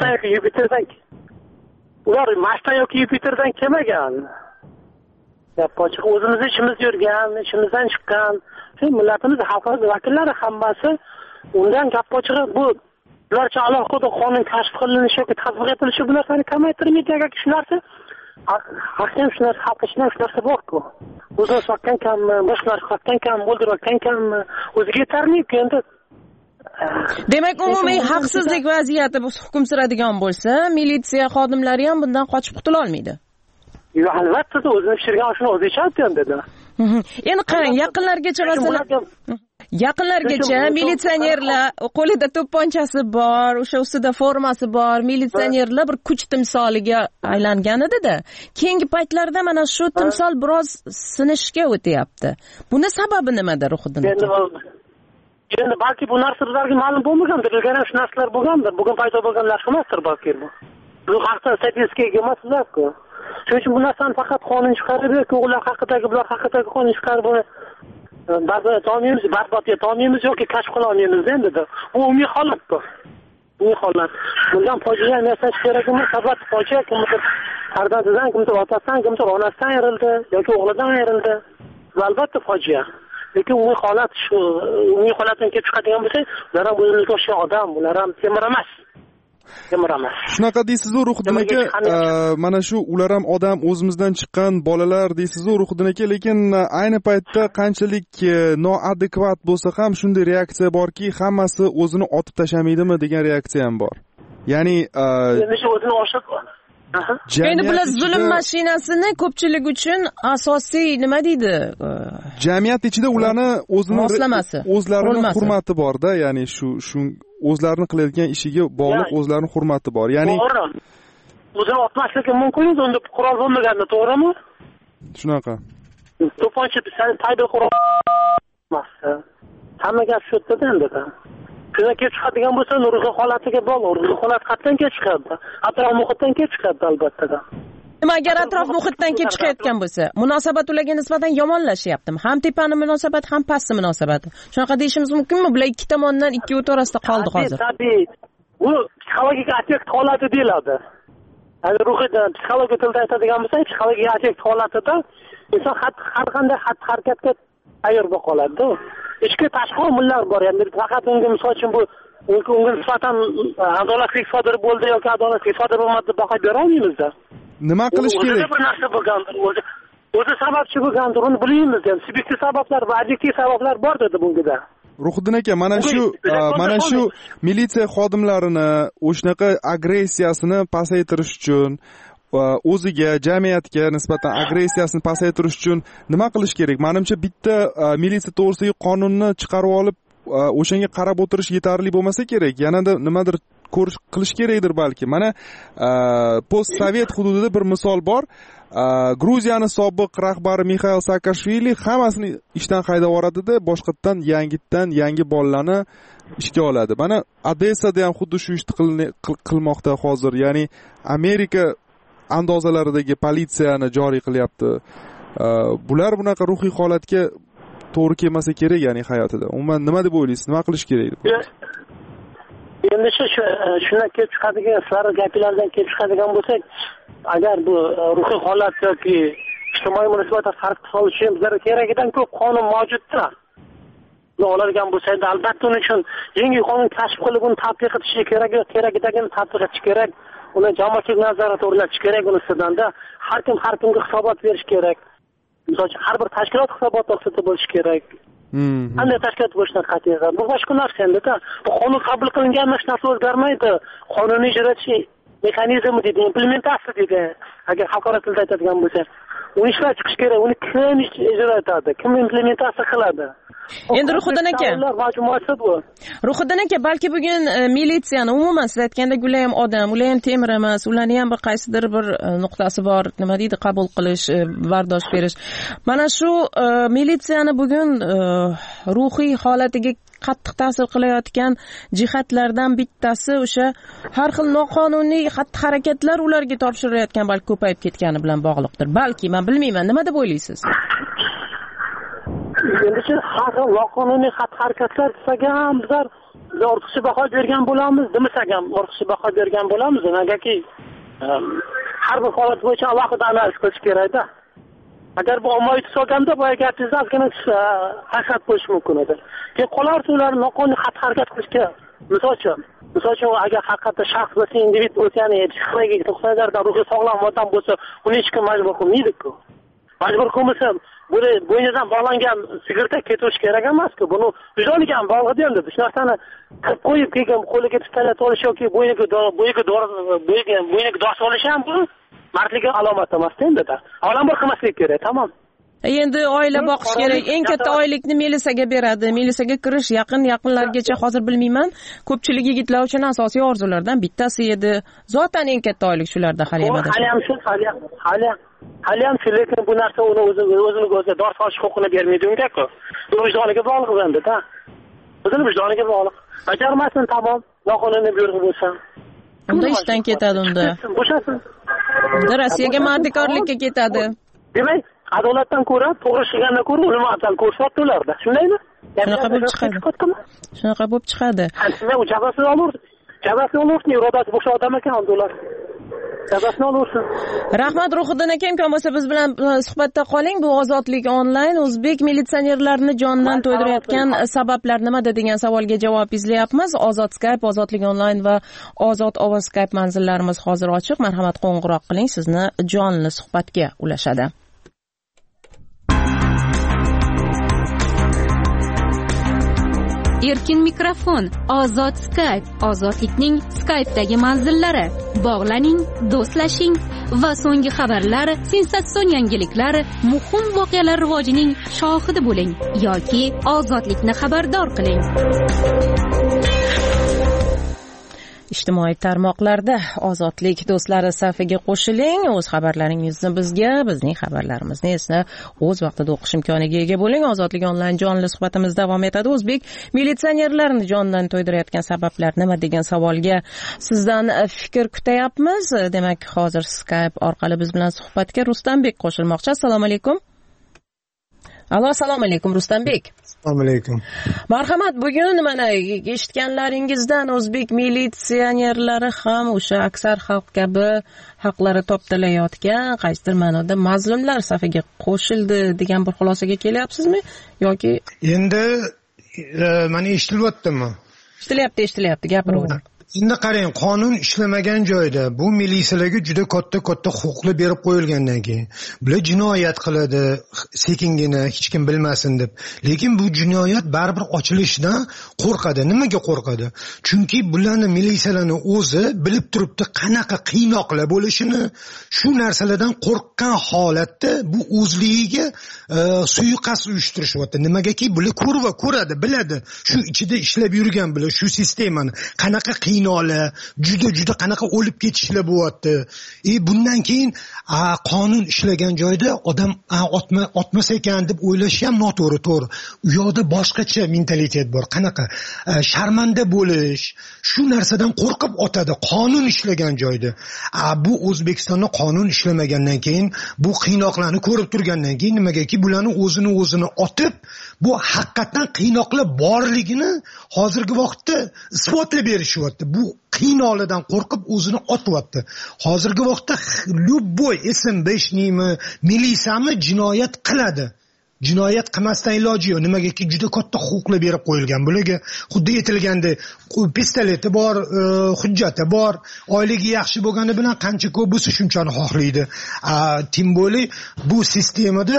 Ular Marsdan yoki Yupiterdan kelmagan. Gapocha o'zimiz ishimiz yurgan, ishimizdan chiqqan, shu millatimiz xalqimiz vakillari hammasi undan gapocha bu ularcha alohida qonun kashf qilinishi yoki tatbiq etilishi bu narsani kamaytirmaydi yoki shu narsa haqiqatan shu narsa xalq ichidan shu narsa bor-ku. O'zini sotgan kammi, boshqalar sotgan kammi, o'ldirgan kammi, o'ziga yetarli-ku endi. Demak, umumiy haqsizlik vaziyati bu hukm suradigan bo'lsa, militsiya xodimlari ham bundan qochib qutula olmaydi. Yo'q, albatta, o'zini pishirgan oshini o'zi ichadi dedi. Endi qarang, yaqinlargacha militsionerlar qo'lida to'pponchasi bor, o'sha ustida formasi bor, militsionerlar bir kuch timsoliga aylangan edi-da. Keyingi paytlarda mana shu timsol biroz sinishga o'tyapti. Buni sababi nimada, Ruhiddin aka? Endi balki bu narsalarga ma'lum bo'lmagandir, ilgari ham shu narsalar bo'lgandir. Bugun paydo bo'lgan narsa emasdir balki bu. Bu haqda statistikaga emaslar-ku. Shuning uchun bu narsani faqat qonun chiqarib yoki ular haqidagi bular haqidagi qonun chiqarib barbod eta olmaymiz yoki kashf qila olmaymiz endi. Bu umumiy holat bu. Umumiy holat. Bundan fojia yasash kerak emas, sabab fojia kimdir farzandidan, kimdir otasidan, kimdir onasidan ayrildi yoki o'g'lidan ayrildi. Bu albatta fojia. Lekin umumiy holat shu, umumiy holatdan kelib chiqadigan bo'lsa, ular ham o'zimizga o'xshagan odam, ular ham temir emas. Shunaqa deysiz-ku Ruhiddin aka, mana shu ular ham odam, o'zimizdan chiqqan bolalar deysiz-ku Ruhiddin aka, lekin ayni paytda qanchalik noadekvat bo'lsa ham shunday reaksiya borki, hammasi o'zini otib tashlamaydimi degan reaksiya ham bor. Ya'ni o'zini oshib endi bular zulm mashinasini ko'pchilik uchun asosiy nima deydi? Jamiyat ichida ularni o'zlarining hurmati bor-da, ya'ni shu o'zlarini qilayotgan ishiga bog'liq o'zlarining hurmati bor. Ya'ni o'zini otmasligi mumkin edi, unda qurol bo'lmaganda, to'g'rimi? Shunaqa. To'pponcha paydo qurol emas. Hamma gap shu yerda endi. Shundan kelib chiqadigan bo'lsa, ruhiy holatiga bog'liq. Ruhiy holat qatdan kelib chiqadi? Atrof muhitdan kelib chiqadi albatta. Nima agar atrof muhitdan kelib chiqayotgan bo'lsa, munosabat ularga nisbatan yomonlashyaptimi? Ham tepani munosabati, ham pastni munosabati. Shunaqa deyishimiz mumkinmi? Bular ikki tomondan ikki o'rtasida qoldi hozir. Tabiiy. Bu psixologik affekt holati deyiladi. Agar ruhiy psixologik tilda aytadigan bo'lsak, psixologik affekt holatida inson har qanday xatti-harakatga tayyor bo'lib qoladi. Ichki tashqi omillar bor. Endi faqat unga misol uchun bu unga nisbatan adolatlik sodir bo'ldi yoki adolatlik sodir bo'lmadi deb baho bera olmaymiz-da. Nima qilish kerak? Bir narsa bo'lgandir, o'zi sababchi bo'lgandir, uni bilmaymiz. Subyektiv sabablar va obyektiv sabablar bor dedi bungida. Ruhiddin aka, mana shu militsiya xodimlarini o'shanaqa agressiyasini pasaytirish uchun, o'ziga, jamiyatga nisbatan agressiyasini pasaytirish uchun nima qilish kerak? Menimcha bitta militsiya to'g'risidagi qonunni chiqarib olib, o'shanga qarab o'tirish yetarli bo'lmasa kerak. Yanada nimadir qilish kerakdir balki. Mana postsovet hududida bir misol bor. Gruziyaning sobiq rahbari Mixail Saakashvili hammasini ishdan haydab yuboradi-da, boshqatdan yangi bolalarni ishga oladi. Mana Odessada ham xuddi shu ishni qilmoqda hozir. Ya'ni Amerika andozalaridagi politsiyani joriy qilyapti. Bular bunaqa ruhiy holatga to'g'ri kelmasa kerak, ya'ni hayotida. Umuman nima deb o'ylaysiz? Nima qilish kerak? Endi shundan kelib chiqadigan sizlar gaplardan kelib chiqadigan bo'lsak, agar bu ruhiy holat yoki ijtimoiy munosabatlar farq qilish uchun bizlarga keragidan ko'p qonun mavjuddir. Buni oladigan bo'lsak, albatta uning uchun yangi qonun kashf qilib uni tatbiq etish kerak, keragidagini tatbiq etish kerak. Uni jamoatchilik nazorati o'rnatish kerak uni ustidan-da. Har kimga hisobot berish kerak. Misol uchun har bir tashkilot hisobot ostida bo'lishi kerak. Qanday tashkilot bo'lishidan qat'iy nazar. Bu boshqa narsa endi-da. Bu qonun qabul qilingan hech narsa o'zgarmaydi. Qonunni ijro etish mexanizmi deydi, implementatsiya deydi. Agar xalqaro tilda aytadigan bo'lsak, uni ishlab chiqish kerak. Uni kim ijro etadi, kim implementatsiya qiladi? Endi Ruhiddin aka, majmuasi bu. Ruhiddin aka, balki bugun militsiyani umuman siz aytgandek ular ham odam, ular ham temir emas, ularning ham bir qaysidir bir nuqtasi bor, nima deydi, qabul qilish, bardosh berish. Mana shu militsiyani bugun ruhiy holatiga qattiq ta'sir qilayotgan jihatlardan bittasi o'sha har xil noqonuniy xatti-harakatlar ularga topshirilayotgan balki ko'payib ketgani bilan bog'liqdir. Balki, men bilmayman, nima deb o'ylaysiz? Endi har xil noqonuniy xatti-harakatlar desak ham bizlar ortiqcha baho bergan bo'lamiz, demasak ham ortiqcha baho bergan bo'lamiz. Negaki har bir holat bo'yicha alohida analiz qilish kerak-da. Agar bu ommaviy tus olganda boya gapingizni ozgina haqiqat bo'lishi mumkin edi. Keyin qolarsa ular noqonuniy xatti-harakat qilishga, misol uchun agar haqiqatda shaxs bo'lsa, individ bo'lsa, ya'ni psixologik nuqtalardan ruhiy sog'lom odam bo'lsa, uni hech kim majbur qilmaydi-ku. Majbur qilmasa, buni bo'ynidan bog'langan sigareta ketish kerak emas-ku. Buni vijdoniga ham bog'ladi endi. Shu narsani qilib qo'yib kelgan qo'liga pistolet olish yoki bo'yniga dos olish ham bu mardlik alomati emas endi-da. Avvalambor qilmaslik kerak, tamom. Endi oila boqish kerak. Eng katta oylikni milisaga beradi. Milisaga kirish yaqinlargacha hozir bilmayman. Ko'pchilik yigitlar uchun asosiy orzulardan bittasi edi. Zotan eng katta oylik shularda hali ham. Hali ham shu, lekin bu narsa uni o'ziga dor solish huquqini bermaydi unga-ku. Bu vijdoniga bog'liq endi-da. O'zini vijdoniga bog'liq. Bajarmasin, tamom. Noqonuniy buyruq bo'lsa. Unda ishdan ketadi unda. Bo'shasin. Unda Rossiyaga mardikorlikka ketadi. Demak, adolatdan ko'ra, to'g'ri qilgandan ko'ra uni afzal ko'rsatdi ularda. Shundaymi? Shunaqa bo'lib chiqadi. Shunaqa bo'lib chiqadi. Qancha u jazosini olursin, irodasi bo'sh odam ekan ular. Jazosini olursin. Rahmat Ruhiddin aka, imkon bo'lsa biz bilan suhbatda qoling. Bu Ozodlik onlayn o'zbek militsionerlarini jondan to'ydirayotgan sabablar nimada degan savolga javob izlayapmiz. Ozod Skype, Ozodlik onlayn va Ozod ovoz Skype manzillarimiz hozir ochiq. Marhamat, qo'ng'iroq qiling, sizni jonli suhbatga ulashadi. Erkin mikrofon, Ozod Skype, Ozodlikning Skype'dagi manzillari. Bog'laning, do'stlashing va so'nggi xabarlar, sensatsion yangiliklar, muhim voqealar rivojining shohidi bo'ling yoki Ozodlikni xabardor qiling. Ijtimoiy tarmoqlarda Ozodlik do'stlari safiga qo'shiling, o'z xabarlaringizni bizga, bizning xabarlarimizni esa o'z vaqtida o'qish imkoniga ega bo'ling. Ozodlik onlayn jonli suhbatimiz davom etadi. O'zbek militsionerlarini jondan to'ydirayotgan sabablar nima degan savolga sizdan fikr kutayapmiz. Demak, hozir Skype orqali biz bilan suhbatga Ruslanbek qo'shilmoqchi. Assalomu alaykum. Alo, assalomu alaykum Ruslanbek. Assalomu alaykum. Marhamat, bugun mana eshitganlaringizdan o'zbek militsionerlari ham o'sha aksar xalq kabi haqlari toptalayotgan, qaysidir ma'noda mazlumlar safiga qo'shildi degan bir xulosaga kelyapsizmi yoki endi mana eshitilyaptimi? Eshitilyapti, gapiravering. Endi qarang, qonun ishlamagan joyda bu militsiyalarga juda katta huquqlar berib qo'yilgandan keyin bular jinoyat qiladi, sekingina, hech kim bilmasin deb. Lekin bu jinoyat baribir ochilishdan qo'rqadi. Nimaga qo'rqadi? Chunki bularning militsiyalarning o'zi bilib turibdi qanaqa qiynoqlar bo'lishini. Shu narsalardan qo'rqqan holatda bu o'zligiga suiqasd uyushtirishyapti. Nimagaki bular ko'radi, biladi. Shu ichida ishlab yurgan bular shu sistemani qanaqa qiynollar, juda qanaqa o'lib ketishlar bo'lyapti. Bundan keyin qonun ishlagan joyda odam otmas ekan deb o'ylash ham noto'g'ri, to'g'ri. U yoqda boshqacha mentalitet bor. Qanaqa sharmanda bo'lish, shu narsadan qo'rqib otadi qonun ishlagan joyda. Bu O'zbekistonda qonun ishlamagandan keyin, bu qiynoqlarni ko'rib turgandan keyin nimagaki bularni o'zini otib, bu haqiqatan qiynoqlar borligini hozirgi vaqtda isbotlab berishyapti. Bu qiynoqlardan qo'rqib o'zini otyapti. Hozirgi vaqtda любой SM5nimi, militsiyami jinoyat qiladi. Jinoyat qilmasdan iloji yo'q. Nimagaki juda katta huquqlar berib qo'yilgan bularga. Xuddi aytilganda pistoleti bor, hujjati bor, oyligi yaxshi bo'lgani bilan qancha ko'p bo'lsa shunchani xohlaydi. Tim bo'li bu sistemada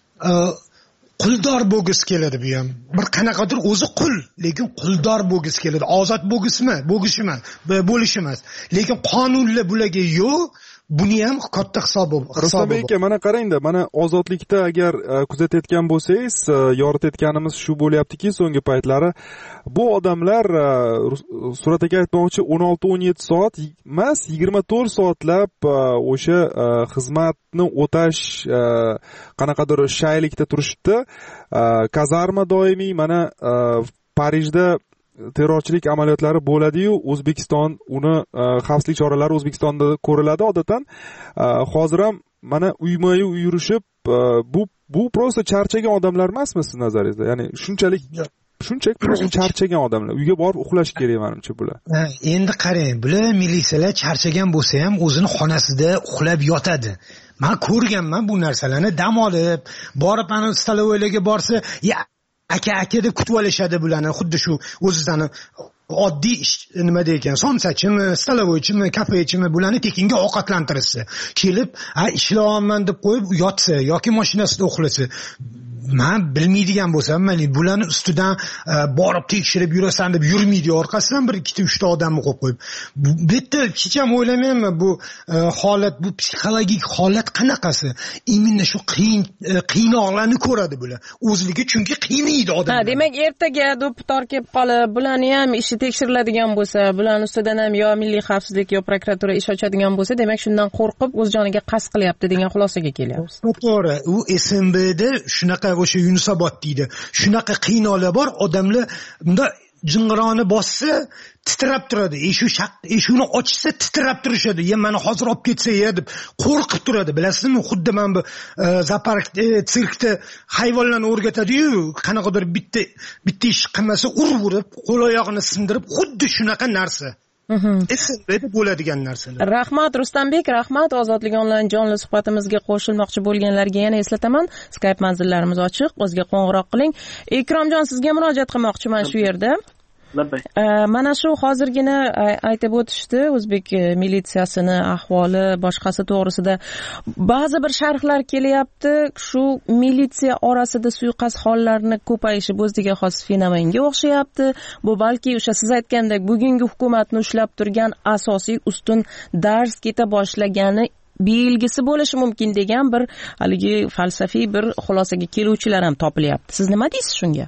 quldor bo'gis keladi bu ham. Bir qanaqadir o'zi qul, lekin quldor bo'gis keladi. Ozod bo'lish emas. Lekin qonunlar bularga yo'q. buni ham katta hisobi Ruslanbek aka, mana qarangda, mana ozodlikda agar kuzatayotgan bo'lsangiz, yoritayotganimiz shu bo'lyaptiki, so'nggi paytlari bu odamlar Surat aka aytmoqchi 16-17 soat emas, 24 soatlab o'sha xizmatni o'tash qanaqadir shaylikda turishdi. Kazarma doimiy mana Parijda terrorchilik amaliyotlari bo'ladi-yu, O'zbekiston uni xavfsizlik choralari O'zbekistonda ko'riladi odatdan. Hozir ham mana uyma-uy yurishib, bu prosta charchagan odamlar emasmi siz nazaringizda? Ya'ni shunchalik charchagan odamlar. Uyga borib uxlash kerak menimcha bular. Endi qarang, bular militsiyalar charchagan bo'lsa ham o'zini xonasida uxlab yotadi. Men ko'rganman bu narsalarni, dam olib, borib ana stalovoylarga borsa, aka deb kutib olishadi bularni, xuddi shu o'zizani oddiy nima deykan, somsachimi, stalovoychimi, kafechimi bularni tekinga ovqatlantirsa, kelib, ishlayapman deb qo'yib yotsa yoki mashinasida uxlasa, men bilmaydigan bo'lsam, mana bularni ustidan borib tekshirib yurasan deb yurmaydi, orqasidan bir ikkita uchta odamni qo'yib qo'yib. Bu yerda hech ham o'ylamayman bu holat, bu psixologik holat qanaqasi? Imminni shu qiynoqlarni ko'radi bular. O'zligi chunki qiynaydi odamlar. Demak, ertaga deputar kelib qolib, bularni ham ishi tekshiriladigan bo'lsa, bularning ustidan ham yo milliy xavfsizlik yo prokuratura ish ochadigan bo'lsa, demak shundan qo'rqib o'z joniga qasd qilyapti degan xulosaga kelyapmiz. To'g'ri, u SMBda shunaqa o'sha Yunusobod deydi. Shunaqa qiynoqlar bor, odamlar bunda jing'ironi bossa titrab turadi. Eshikni ochsa titrab turishadi. Meni hozir olib ketsa deb qo'rqib turadi. Bilasizmi, xuddi men bu zoopark sirkda hayvonlarni o'rgatadi-yu, qanaqadir bitta ish qilmasa urib, qo'l oyog'ini sindirib, xuddi shunaqa narsa. Esingda bo'ladigan narsalar. Rahmat Ruslanbek, rahmat. Ozodlik onlayn jonli suhbatimizga qo'shilmoqchi bo'lganlarga yana eslataman, Skype manzillarimiz ochiq, o'zga qo'ng'iroq qiling. Ikromjon, sizga murojaat qilmoqchiman shu yerda. Mana shu hozirgina aytib o'tishdi o'zbek militsiyasini ahvoli boshqasi to'g'risida ba'zi bir sharhlar kelyapti. Shu militsiya orasida suiqasd hollarini ko'payishi o'ziga xos fenomanga o'xshayapti. Bu balki o'sha siz aytgandek bugungi hukumatni ushlab turgan asosiy ustun dars keta boshlagani belgisi bo'lishi mumkin degan bir haligi falsafiy bir xulosaga keluvchilar ham topilyapti. Siz nima deysiz shunga?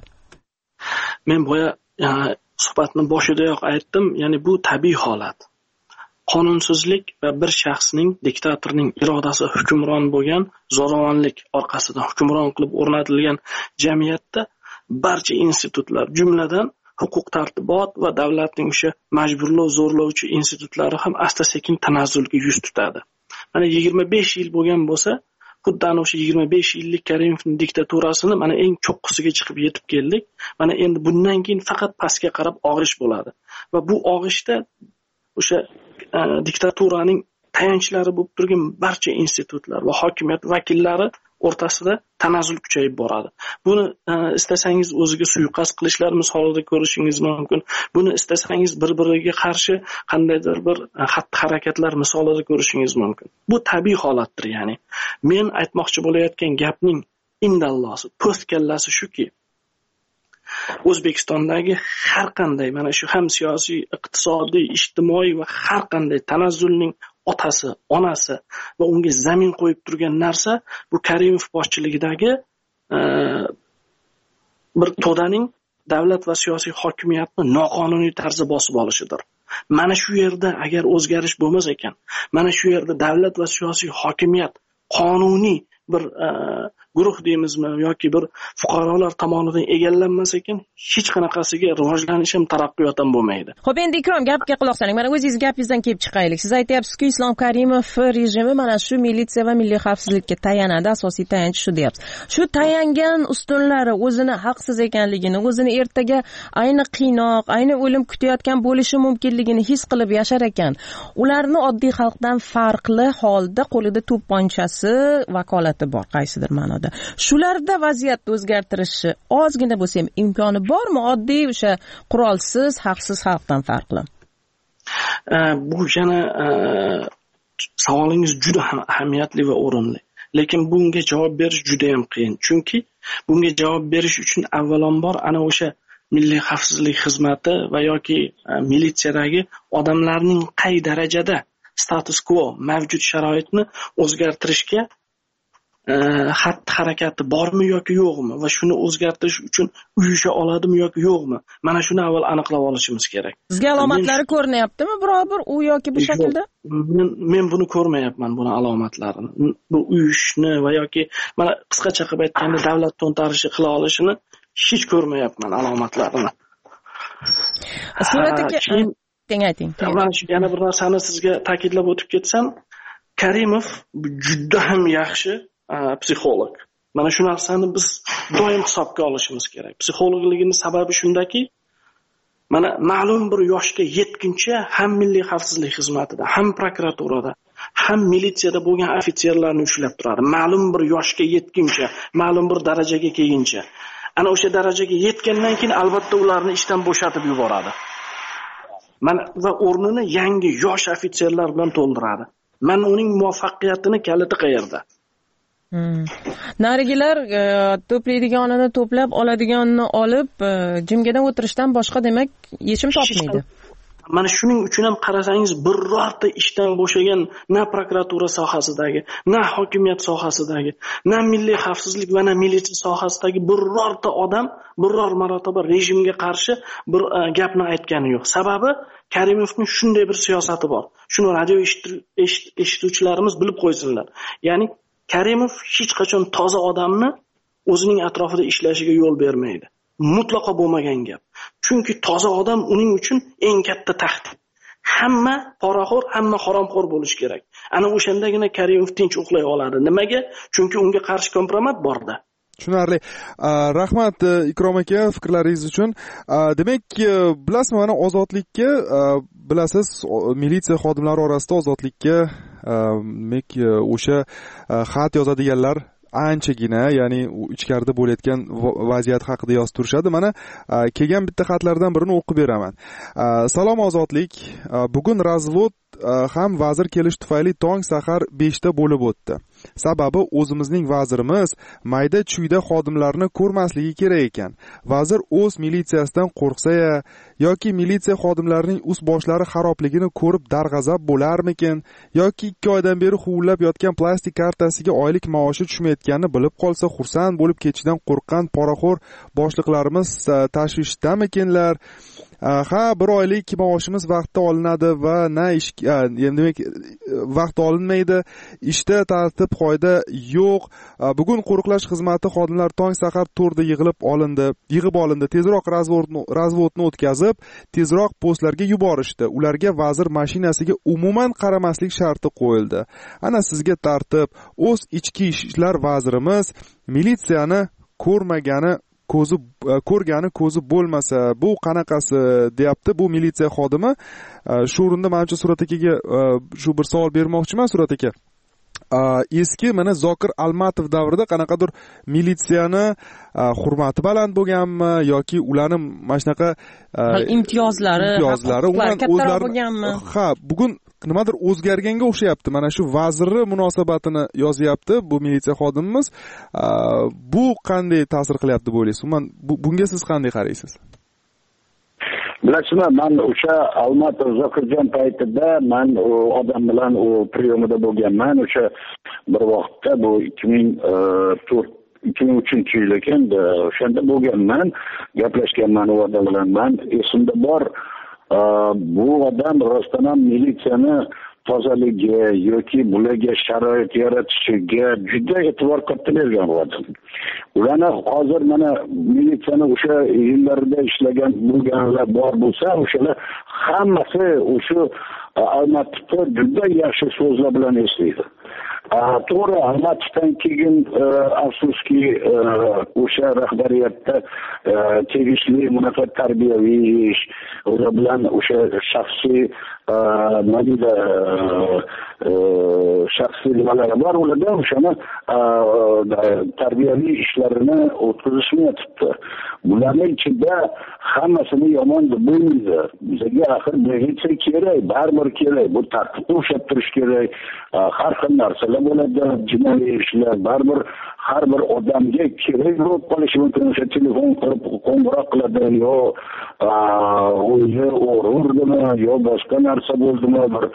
Men boya suhbatni boshidayoq aytdim, ya'ni bu tabiiy holat. Qonunsizlik va bir shaxsning, diktatorning irodasi hukmron bo'lgan zo'ravonlik orqasidan hukmron qilib o'rnatilgan jamiyatda barcha institutlar, jumladan huquq tartibot va davlatning o'sha majburlov zo'rlovchi institutlari ham asta-sekin tanazzulga yuz tutadi. Mana 25 yil bo'lgan bo'lsa, xuddi ana o'sha 25 yillik Karimovning diktaturasini mana eng cho'qqisiga chiqib yetib keldik. Mana endi bundan keyin faqat pastga qarab og'ish bo'ladi. Va bu og'ishda o'sha diktaturaning tayanchlari bo'lib turgan barcha institutlar va hokimiyat vakillari o'rtasida tanazzul kuchayib boradi. Buni istasangiz o'ziga suiqasd qilishlar misolida ko'rishingiz mumkin. Buni istasangiz bir-biriga qarshi qandaydir bir xatti-harakatlar misolida ko'rishingiz mumkin. Bu tabiiy holatdir, ya'ni. Men aytmoqchi bo'layotgan gapning indallosi, post kallasi shuki, O'zbekistondagi har qanday mana shu ham siyosiy, iqtisodiy, ijtimoiy va har qanday tanazzulning otasi, onasi va unga zamin qo'yib turgan narsa bu Karimov boshchiligidagi bir to'daning davlat va siyosiy hokimiyatni noqonuniy tarzda bosib olishidir. Mana shu yerda agar o'zgarish bo'lmas ekan, mana shu yerda davlat va siyosiy hokimiyat qonuniy bir guruh deymizmi yoki bir fuqarolar tomonidan egallanmas ekan, hech qanaqasiga rivojlanish ham taraqqiyot ham bo'lmaydi. Xo'p, endi Ikrom, gapga quloq soling. Mana o'zingiz gapingizdan kelib chiqaylik. Siz aytyapsiz-ku, Islom Karimov rejimi mana shu militsiya va milliy xavfsizlikka tayanadi, asosiy tayanch shu deyapsiz. Shu tayangan ustunlari o'zini haqsiz ekanligini, o'zini ertaga ayni qiynoq, ayni o'lim kutayotgan bo'lishi mumkinligini his qilib yashar ekan. Ularni oddiy xalqdan farqli holda qo'lida to'pponchasi, vakolati bor qaysidir ma'noda. Shularda vaziyatni o'zgartirishi ozgina bo'lsa ham imkoni bormi, oddiy o'sha qurolsiz, haqsiz xalqdan farqli? Bu yana savolingiz juda ham ahamiyatli va o'rinli. Lekin bunga javob berish juda ham qiyin. Chunki bunga javob berish uchun avvalambor ana o'sha milliy xavfsizlik xizmati va yoki militsiyadagi odamlarning qay darajada status quo mavjud sharoitni o'zgartirishga xatti harakati bormi yoki yo'qmi va shuni o'zgartirish uchun uyusha oladimi yoki yo'qmi, mana shuni avval aniqlab olishimiz kerak. Sizga alomatlari ko'rinyaptimi biror-bir u yoki bu shaklda? Men buni ko'rmayapman, buni alomatlarini. Bu uyushni va yoki mana qisqacha qilib aytganda davlat to'ntarishi qila olishini hech ko'rmayapman alomatlarini. Suratiga ayting. Mana shu yana bir narsani sizga ta'kidlab o'tib ketsam, Karimov juda ham yaxshi psixolog. Mana shu narsani biz doim hisobga olishimiz kerak. Psixologligini sababi shundaki, mana ma'lum bir yoshga yetguncha ham milliy xavfsizlik xizmatida, ham prokuraturada, ham militsiyada bo'lgan ofitserlarni ushlab turadi. Ma'lum bir yoshga yetguncha, ma'lum bir darajaga kelguncha. Ana o'sha darajaga yetgandan keyin albatta ularni ishdan bo'shatib yuboradi. Mana va o'rnini yangi yosh ofitserlar bilan to'ldiradi. Mana uning muvaffaqiyatini kaliti qayerda? Narigilar to'playdiganini to'plab, oladiganini olib, jimgadan o'tirishdan boshqa demak yechim topmaydi. Mana shuning uchun ham qarasangiz birorta ishdan bo'shagan na prokuratura sohasidagi, na hokimiyat sohasidagi, na milliy xavfsizlik va na militsiya sohasidagi birorta odam biror marotaba rejimga qarshi bir gapni aytgani yo'q. Sababi Karimovning shunday bir siyosati bor. Shuni radio eshituvchilarimiz bilib qo'ysinlar. Ya'ni Karimov hech qachon toza odamni o'zining atrofida ishlashiga yo'l bermaydi. Mutlaqo bo'lmagan gap. Chunki toza odam uning uchun eng katta tahdid. Hamma poraxo'r, hamma haromxo'r bo'lish kerak. Ana o'shandagina Karimov tinch uxlay oladi. Nimaga? Chunki unga qarshi kompromat borda. Tushunarli. Rahmat Ikrom aka fikrlaringiz uchun. Demak, bilasizmi, mana ozodlikka, bilasiz, militsiya xodimlari orasida ozodlikka demak o'sha xat yozadiganlar anchagina, ya'ni ichkarida bo'layotgan vaziyat haqida yozib turishadi. Mana kelgan bitta xatlardan birini o'qib beraman. Salom ozodlik. Bugun razvod ham vazir kelish tufayli tong sahar 5 da bo'lib o'tdi. Sababi o'zimizning vazirimiz mayda chuyda xodimlarni ko'rmasligi kerak ekan. Vazir o'z militsiyasidan qo'rqsa-ya yoki militsiya xodimlarining ust boshlari xarobligini ko'rib darg'azab bo'larmikin, yoki 2 oydan beri huvillab yotgan plastik kartasiga oylik maoshi tushmayotganini bilib qolsa xursand bo'lib ketishidan qo'rqqan poraxo'r boshliqlarimiz tashvishdamikinlar. Ha, 1 oylik maoshimiz vaqtda olinadi va na ish, demak vaqt olinmaydi. Ishda tartib qoida yo'q. Bugun qo'riqlash xizmati xodimlar tong sahar 4 da yig'ib olindi. Tezroq razvodni o'tkazib, tezroq postlarga yuborishdi. Ularga vazir mashinasiga umuman qaramaslik sharti qo'yildi. Ana sizga tartib. O'z ichki ishlar vazirimiz militsiyani ko'rgani ko'zi bo'lmasa, bu qanaqasi deyapti bu militsiya xodimi. Shu o'rinda menimcha Surat akaga shu bir savol bermoqchiman. Surat aka, eski mana Zokir Almatov davrida qanaqadir militsiyani hurmati baland bo'lganmi yoki ularning mana shunaqa imtiyozlari kattaroq bo'lganmi? Ha, bugun nimadir o'zgarganga o'xshayapti. Mana shu vazirni munosabatini yozyapti bu militsiya xodimimiz. Bu qanday ta'sir qilyapti deb o'ylaysiz? Bunga siz qanday qaraysiz? Bilasizmi, men o'sha Almatov Zokirjon paytida men u odam bilan u priyomida bo'lganman. O'sha bir vaqtda bu 2003-yil ekan, o'shanda bo'lganman, gaplashganman u odam bilan. Men esimda bor, bu odam rostdan ham militsiyani tozaligi yoki bularga sharoit yaratishiga juda e'tibor katta bergan bu odam. Ularni hozir mana militsiyani o'sha yillarda ishlagan bo'lganlar bor bo'lsa, o'shalar hammasi o'sha Almatovni juda yaxshi so'zlar bilan eslaydi. To'g'ri, Almatovdan keyin afsuski o'sha rahbariyatda tegishli bunaqa tarbiyaviy ish, ular bilan o'sha shaxsiy shaxsiy nimalar bor, ularda o'shani tarbiyaviy ishlarini o'tkazishmayapti. Bularning ichida hammasini yomon deb bo'lmaydi. Bizga axir militsiya kerak, baribir kerak. Bu tartibni ushlab turish kerak. Har xil narsalar bo'ladi, jinoiy ishlar, baribir har bir odamga kerak bo'lib qolishi mumkin. O'sha telefon qilib qo'ng'iroq qiladi yo o'zi ururdimi yo boshqa narsa bo'ldimi, bir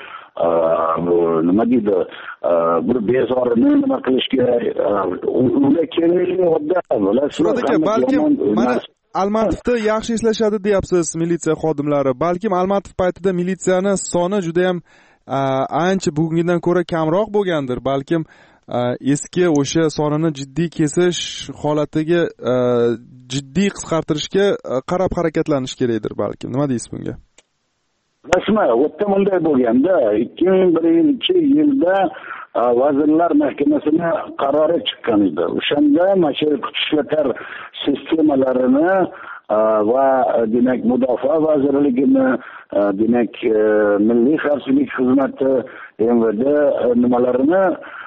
nima deydi, bir bezorini nima qilish kerak, unga kerakli odam. Surat aka, balkim mana Almatovda yaxshi eslashadi deyapsiz militsiya xodimlari. Balkim Almatov paytida militsiyani soni juda ham ancha bugungidan ko'ra kamroq bo'lgandir. Balkim eski o'sha sonini jiddiy kesish holatiga jiddiy qisqartirishga qarab harakatlanish kerakdir balkim. Nima deysiz bunga? Rasman, o'tda bunday bo'lganda 2001-yilda Vazirlar Mahkamasini qarori chiqqan edi. O'shanda mana shu kuch-ishlar sistemalarini va demak Mudofaa vazirligini, demak Milliy xavfsizlik xizmati, MVD nimalarini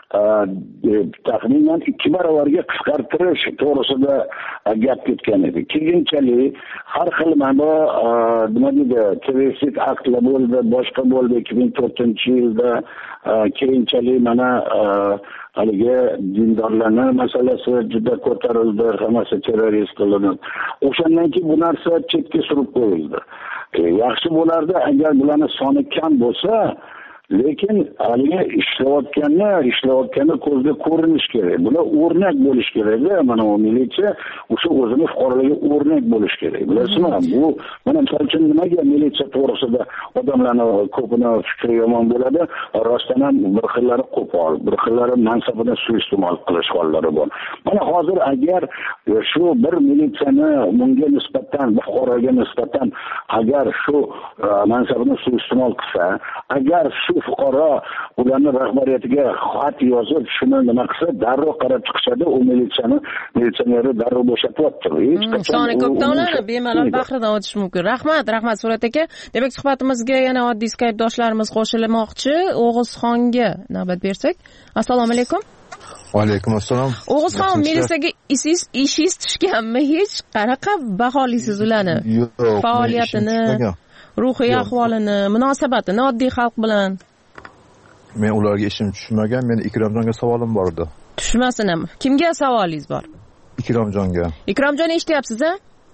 taxminan 2 barobarga qisqartirish to'g'risida gap ketgan edi. Keyinchalik har xil mana nima deydi, terroristik aktlar bo'ldi, boshqa bo'ldi 2004-yilda. Keyinchalik mana haligi dindorlarning masalasi juda ko'tarildi, hammasi terrorist qilinib. O'shandan keyin bu narsa chetga surib qo'yildi. Yaxshi bo'lardi agar bularning soni kam bo'lsa, lekin haligi ishlayotgani ko'zga ko'rinish kerak. Bular o'rnak bo'lish kerak-da. Mana u militsiya o'sha o'zini fuqarolarga o'rnak bo'lish kerak. Bilasizmi? Bu mana misol uchun nimaga militsiya to'g'risida odamlarning ko'pini fikri yomon bo'ladi? Rostdan ham bir xillari qo'pol, bir xillari mansabini suiiste'mol qilish hollari bor. Mana hozir agar shu bir militsiyani bunga nisbatan, fuqaroga nisbatan agar shu mansabini suiiste'mol qilsa, agar shu fuqaro ularni rahbariyatiga xat yozib shuni nima qilsa darrov qarab chiqishadi, u militsioneri darrov bo'shatyapti. Soni ko'pdan ularni bemalol bahridan o'tish mumkin. Rahmat Surat aka. Demak, suhbatimizga yana oddiy Skype doshlarimiz qo'shilmoqchi. O'g'izxonga navbat bersak. Assalomu alaykum. Va alaykum assalom. O'g'izxon, militsiyaga ishingiz tushganmi? Hech qanaqa baholaysiz ularni? Faoliyatini, ruhiy ahvolini, munosabatini oddiy xalq bilan. Men ularga ishim tushmagan, meni Ikromjonga savolim bor edi. Tushmasin ham. Kimga savolingiz bor? Ikromjonga. Ikromjon eshityapsiz-a?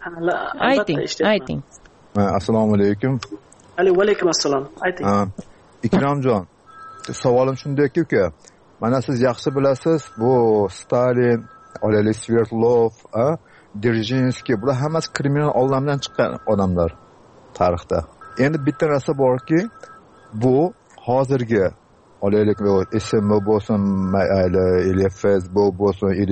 Ayting. Assalomu alaykum. Va alaykum assalom. Ayting. Ikromjon, savolim shundayki, uka, mana siz yaxshi bilasiz, bu Stalin, Oleg Sverdlov, Dzerzhinskiy, bular hammasi kriminal olamdan chiqqan odamlar tarixda. Endi bitta narsa borki, bu hozirgi olaylik SMB bo'lsin, или FSB bo'lsin, или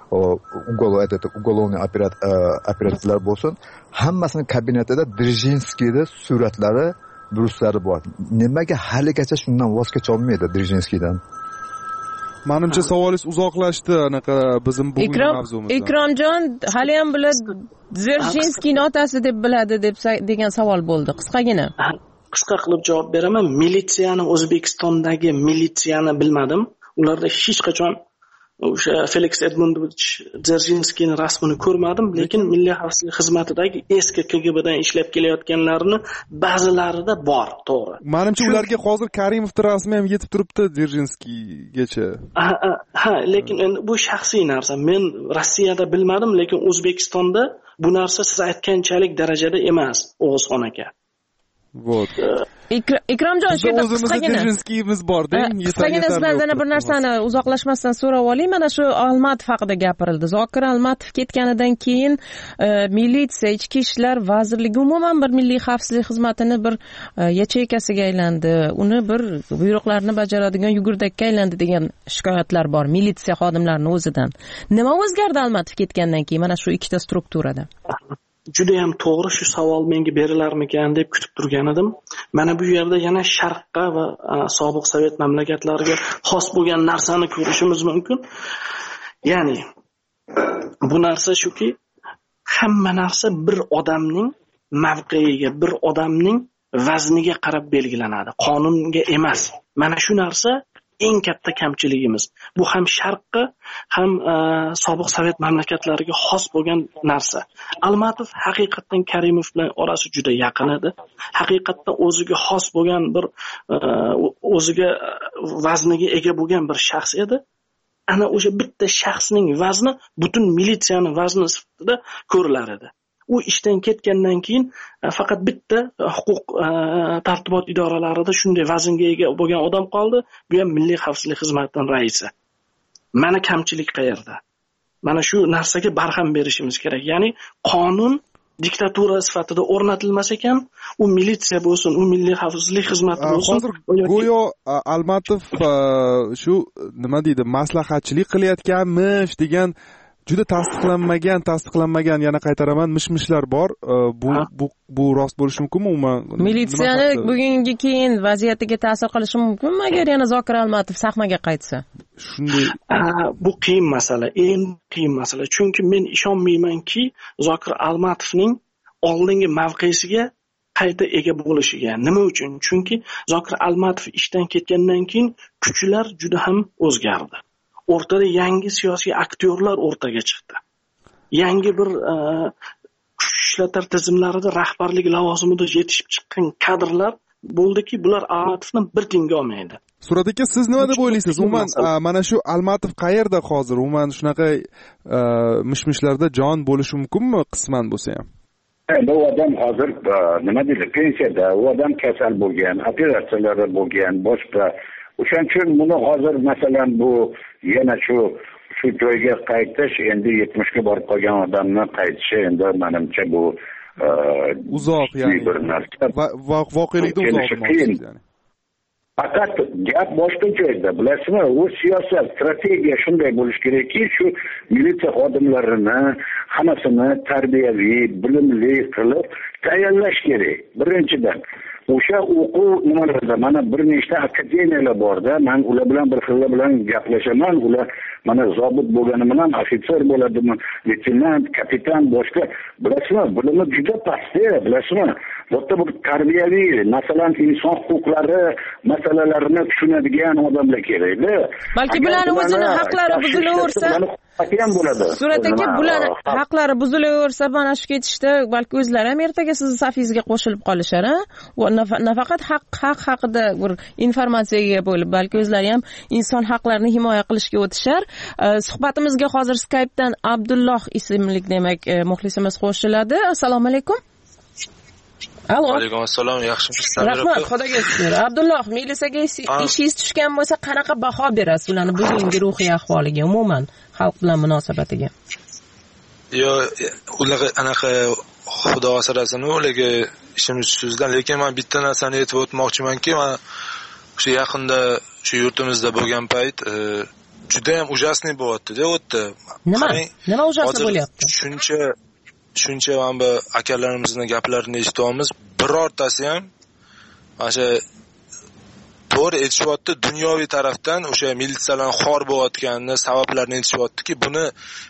уголовный operativlar bo'lsin, hammasini kabinetida Dzerzhinskiyning suratlari, bruslari bor. Nimaga haligacha shundan voz kecha olmaydi Dzerzhinskiydan? Menimcha savolingiz uzoqlashdi anaqa bizim bugungi mavzumizdan. Ikromjon hali ham biladi Dzerzhinskiyning otasi deb biladi degan savol bo'ldi. Qisqagina. Qisqa qilib javob beraman. Militsiyani, O'zbekistondagi militsiyani bilmadim. Ularda hech qachon o'sha Felix Edmundovich Dzerzhinskiyning rasmini ko'rmadim, lekin Milliy xavfsizlik xizmatidagi eski KGBdan ishlab kelayotganlarni ba'zilarida bor, to'g'ri. Menimcha ularga hozir Karimovning rasmi ham yetib turibdi Dzerzhinskiygacha. Lekin endi bu shaxsiy narsa. Men Rossiyada bilmadim, lekin O'zbekistonda bu narsa siz aytganchalik darajada emas, O'g'izxon aka. Вот. Ikromjon, shu qisqagina Dzerzhinskiyimiz bor-da. Qisqagina sizdan bir narsani uzoqlashmasdan so'rab oling. Mana shu Almatov haqida gapirildi. Zokir Almatov ketganidan keyin militsiya, ichki ishlar vazirligi umuman bir milliy xavfsizlik xizmatini bir yacheykasiga aylandi. Uni bir buyruqlarni bajaradigan yugurdakka aylandi degan shikoyatlar bor militsiya xodimlarining o'zidan. Nima o'zgardi Almatov ketgandan keyin mana shu ikkita strukturada? Juda ham to'g'ri, shu savol menga berilarmikan deb kutib turgan edim. Mana bu yerda yana Sharqqa va sobiq Sovet mamlakatlariga xos bo'lgan narsani ko'rishimiz mumkin. Ya'ni bu narsa shuki, hamma narsa bir odamning mavqeiga, bir odamning vazniga qarab belgilanadi, qonunga emas. Mana shu narsa eng katta kamchiligimiz. Bu ham Sharqqa, ham sobiq Sovet mamlakatlariga xos bo'lgan narsa. Almatov haqiqatan Karimov bilan orasi juda yaqin edi. Haqiqatan o'ziga xos bo'lgan bir o'ziga vazniga ega bo'lgan bir shaxs edi. ana o'sha bitta shaxsning vazni butun militsiyaning vazni sifatida ko'rilar edi. U ishdan ketgandan keyin faqat bitta huquq tartibot idoralarida shunday vaznga ega bo'lgan odam qoldi, bu ham Milliy xavfsizlik xizmatining raisi. Mana kamchilik qayerda? Mana shu narsaga barham berishimiz kerak. Ya'ni qonun diktatura sifatida o'rnatilmas ekan, u militsiya bo'lsin, u Milliy xavfsizlik xizmati bo'lsin. Hozir go'yo Almatov shu nima deydi, maslahatchilik qilayotganmish degan juda tasdiqlanmagan yana qaytaraman mish-mishlar bor. Bu rost bo'lishi mumkinmi umuman? Militsiyani bugungi keyin vaziyatiga ta'sir qilishi mumkinmi agar yana Zokir Almatov sahnaga qaytsa? Shunday bu qiyin masala, eng qiyin masala. Chunki men ishonmaymanki Zokir Almatovning oldingi mavqesiga qayta ega bo'lishiga. Nima uchun? Chunki Zokir Almatov ishdan ketgandan keyin kuchlar juda ham o'zgardi. O'rtada yangi siyosiy aktyorlar o'rtaga chiqdi. Yangi bir kuch ishlatar tizimlarida rahbarlik lavozimida yetishib chiqqan kadrlar bo'ldiki, bular Almatovni bir tinga olmaydi. Surat aka, siz nima deb o'ylaysiz? Umuman mana shu Almatov qayerda hozir? Umuman shunaqa mishmishlarda jon bo'lishi mumkinmi qisman bo'lsa ham? Bu odam hozir nima deydi, pensiyada, u odam kasal bo'lgan, operatsiyalar bo'lgan, boshqa. O'shaning uchun buni hozir masalan bu yana shu joyga qaytish, endi 70 ga borib qolgan odamni qaytishi endi menimcha bu uzoq, ya'ni bir narsa voqelikda uzoq yani. Fakat gap boshqa joyda, bilasizmi? U siyosat, strategiya shunday bo'lishi kerakki, shu militsiya xodimlarini hammasini tarbiyaviy, bilimli qilib tayyorlash kerak. Birinchidan o'sha o'quv nimalarda mana bir nechta akademiyalar borda, men ular bilan bir xillar bilan gaplashaman. Ular mana zobit bo'lgani bilan ofitser bo'ladimi, leytenant, kapitan, boshqa, bilasizmi, bilimi juda past, bilasizmi? Bitta bir tarbiyaviy, masalan, inson huquqlari masalalarini tushunadigan odamlar kerak-da. Balki bularning o'zini haqlari buzilaversa, Surat aka, bular haqlari buzilaversa, mana shu ketishda balki o'zlari ham ertaga sizni safingizga qo'shilib qolishar, ha? Nafaqat haq haqida bir informatsiyaga bo'lib, balki o'zlari ham inson haqlarini himoya qilishga o'tishar. Suhbatimizga hozir Skype'dan Abdulloh ismli demak muxlisimiz qo'shiladi. Assalomu alaykum. Allo. Alaykum assalom, yaxshimisiz? Rahmat, xudoga shukr. Abdulloh, militsiyaga ishingiz tushgan bo'lsa, qanaqa baho berasiz ularning bugungi ruhiy ahvoliga, umuman xalq bilan munosabatiga? Yo, ular anaqa xudo asrasin, ularga ishimiz tushizdan, lekin men bitta narsani aytib o'tmoqchimanki, men o'sha yaqinda shu yurtimizda bo'lgan payt juda ham ujasniy bo'lyapti-da, o'tdi. Nima ujasniy bo'lyapti? Shuncha mana bu akalarimizning gaplarini eshityapmiz, birortasi ham o'sha to'g'ri aytishyapti, dunyoviy tarafdan o'sha militsiyalar xor bo'layotganini sabablarini aytishyaptiki, buni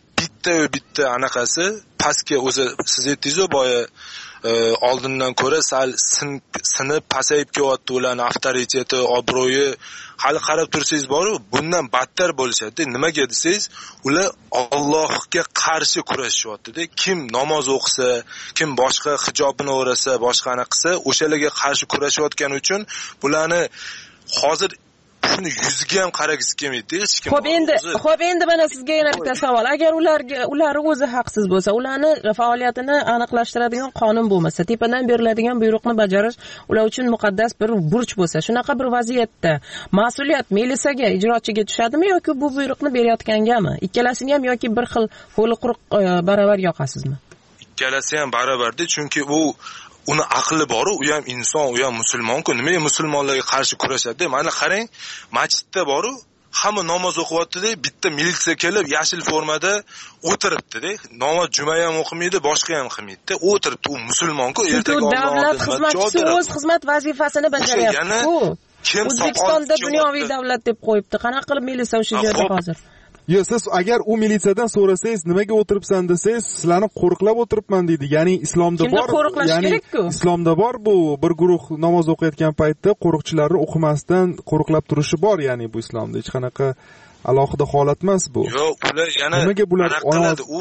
bitta anaqasi pastga o'zi siz aytdingiz-ku boya oldindan ko'ra sal sinib pasayib kelyapti ularning avtoriteti, obro'yi. Hali qarab tursangiz boru, bundan battar bo'lishadi. Nimaga desangiz, ular Allohga qarshi kurashyapti-da. Kim namoz o'qisa, kim boshqa hijobini o'rasa, boshqani qilsa, o'shalarga qarshi kurashayotgani uchun bularni hozir shuni yuziga ham qaragisi kelmaydi hech kim. Xo'p, endi mana sizga yana bitta savol. Agar ular o'zi haqsiz bo'lsa, ularni faoliyatini aniqlashtiradigan qonun bo'lmasa, tepadan beriladigan buyruqni bajarish ular uchun muqaddas bir burch bo'lsa, shunaqa bir vaziyatda mas'uliyat militsiyaga, ijrochiga tushadimi yoki bu buyruqni berayotgangami? Ikkalasini ham yoki bir xil qo'li quruq baravar yoqasizmi? Ikkalasi ham baravarda, chunki uni aqli bor-u, u ham inson, u ham musulmon-ku. Nimaga musulmonlarga qarshi kurashadi? Mana qarang, masjidda bor-u, hamma namoz o'qiyapti-da, bitta militsiya kelib yashil formada o'tiribdi-da. Namoz juma ham o'qimaydi, boshqa ham qilmaydi-da. O'tiribdi, u musulmon-ku, ertaga davlat xizmatchisi o'z xizmat vazifasini bajaryapti-ku. O'zbekistonda dunyoviy davlat deb qo'yibdi. Qanaqa qilib militsiya o'sha yerda hozir? Yo, siz agar u militsiyadan so'rasangiz, nimaga o'tiribsan desangiz, sizlarni qo'riqlab o'tiribman deydi. Ya'ni islomda bor, islomda bor bu bir guruh namoz o'qiyotgan paytda qo'riqchilarni o'qimasdan qo'riqlab turishi bor, ya'ni bu islomda hech qanaqa alohida holat emas bu. Yo'q, ular yana nimaga bular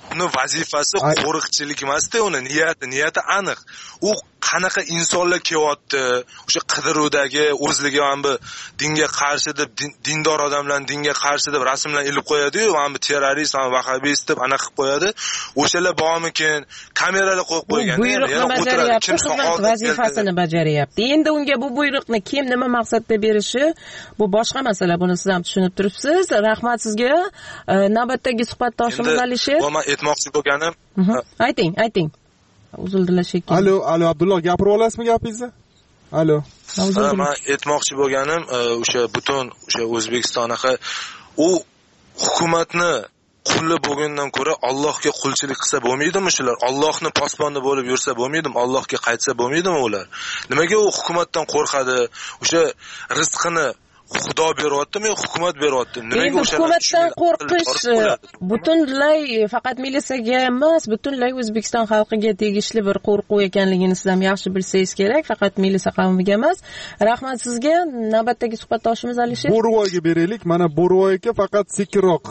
uni vazifasi qo'riqchilik emasda, uni niyati aniq. U qanaqa insonlar kelyapti, o'sha qidiruvdagi o'zligi mana bu dinga qarshi deb, dindor odamlarni dinga qarshi deb rasmlar ilib qo'yadi-yu, mana bu terrorist, mana vahhabist deb anaqa qilib qo'yadi. O'shalar bormikin, kameralar qo'yib qo'ygan. Buyruqni bajaryapti, xizmat vazifasini bajaryapti. Endi unga bu buyruqni kim nima maqsadda berishi, bu boshqa masala. Buni siz ham tushunib turibsiz. Rahmat sizga. Navbatdagi suhbatdoshimiz Alisher. Men aytmoqchi bo'lganim, ayting. Uzildilar shekilli. Alo, Abdulloh, gapirib olasizmi gapingizni? Alo. Men aytmoqchi bo'lganim, o'sha butun o'sha O'zbekistonga u hukumatni qulli bo'lgandan ko'ra Allohga qulchilik qilsa bo'lmaydimi shular? Allohning posboni bo'lib yursa bo'lmaydimi? Allohga qaytsa bo'lmaydimi ular? Nimaga u hukumatdan qo'rqadi? O'sha rizqini Xudo beryaptimi, hukumat beryapti? Nimaga o'sha hukumatdan qo'rqish butunlay faqat militsiyaga emas, butunlay O'zbekiston xalqiga tegishli bir qo'rquv ekanligini siz ham yaxshi bilsangiz kerak, faqat militsiya qavmiga emas. Rahmat sizga. Navbatdagi suhbatdoshimiz Alisher. Bo'rivoyga beraylik. Mana Bo'rivoyga faqat sekinroq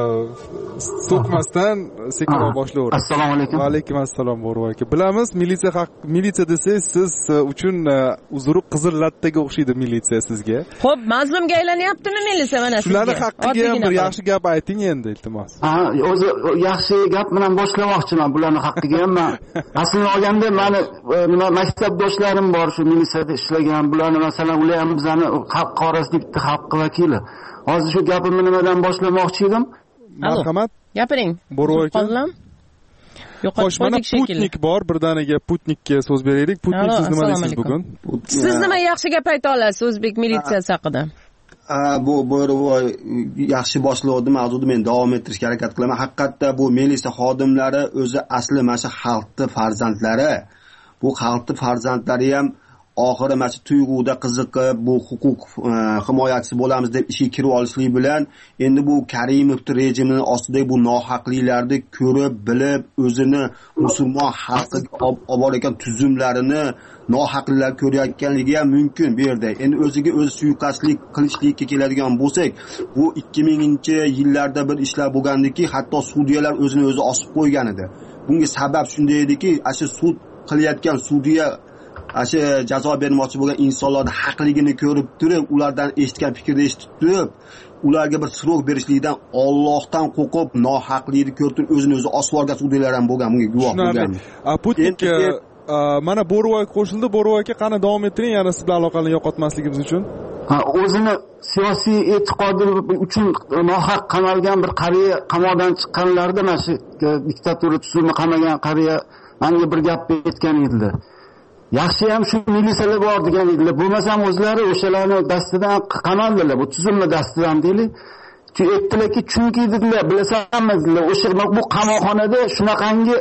so'kmasdan sekinroq boshlayver. Assalomu alaykum. Va alaykum assalom Bo'rivoyga. Bilamiz, militsiya desangiz siz uchun uzuri qizil lattaga o'xshaydi militsiya sizga. Xo'p, mazlumga aylanyaptimi militsiya mana sizga? Shularning haqqiga ham bir yaxshi gap ayting endi, iltimos. O'zi yaxshi gap bilan boshlamoqchiman bularning haqqiga ham. Men aslini olganda meni maktabdoshlarim bor, shu militsiyada ishlagan. Bularni masalan ular ham bizani xalq orasida bitta xalq vakili. Hozir shu gapimni nimadan boshlamoqchi edim? Marhamat. Gapiring. Bo'rivoyga. Xo'sh, mana Putnik bor, birdaniga Putnikka so'z beraylik. Putnik, siz nima deysiz bugun? Siz nima yaxshi gap ayta olasiz o'zbek militsiyasi haqida? Bu Bo'rivoy yaxshi boshladi, mavzuni men davom ettirishga harakat qilaman. Haqiqatda bu militsiya xodimlari o'zi asli mana shu xalqning farzandlari. Bu xalqning farzandlari ham oxiri mana shu tuyg'uda qiziqib, bu huquq himoyachisi bo'lamiz deb ishga kirib olishlik bilan endi bu Karimov rejimining ostidagi bu nohaqliklarni ko'rib, bilib, o'zini musulmon xalqiga olib borgan tuzumlarini nohaqliklar ko'rayotganligi ham mumkin bu yerda. Endi o'ziga o'zi suiqasdlik qilishlikka keladigan bo'lsak, bu 2000-yillarda bir ishlar bo'lgandiki, hatto sudyalar o'zini o'zi osib qo'ygan edi. Bunga sabab shunday ediki, ashu sud qilayotgan sudya ashu jazo bermoqchi bo'lgan insonlarning haqligini ko'rib turib, ulardan eshitgan fikrni eshitib turib, ularga bir srok berishlikdan Allohdan qo'rqib, nohaqlikni ko'rib turib, o'zini o'zi osib olgan sudyalar ham bo'lgan, bunga guvoh bo'lgan. Putnik mana Bo'rivoy qo'shildi. Bo'rivoyga qani davom ettiring, yana siz bilan aloqani yo'qotmasligimiz uchun. O'zini siyosiy e'tiqodi uchun nohaq qamalgan bir qariya qamoqdan chiqqanlarda mana shu diktatura tuzumini qamagan qariya menga bir gap aytgan edilar. Yaxshi ham shu militsiyalar bor degan edilar. Bo'lmasam o'zlari o'shalarni dastidan qamaldilar, bu tuzumni dastidan deylik. Aytdilarki, chunki dedilar, bilasanmi dedilar, o'sha bu qamoqxonada shunaqangi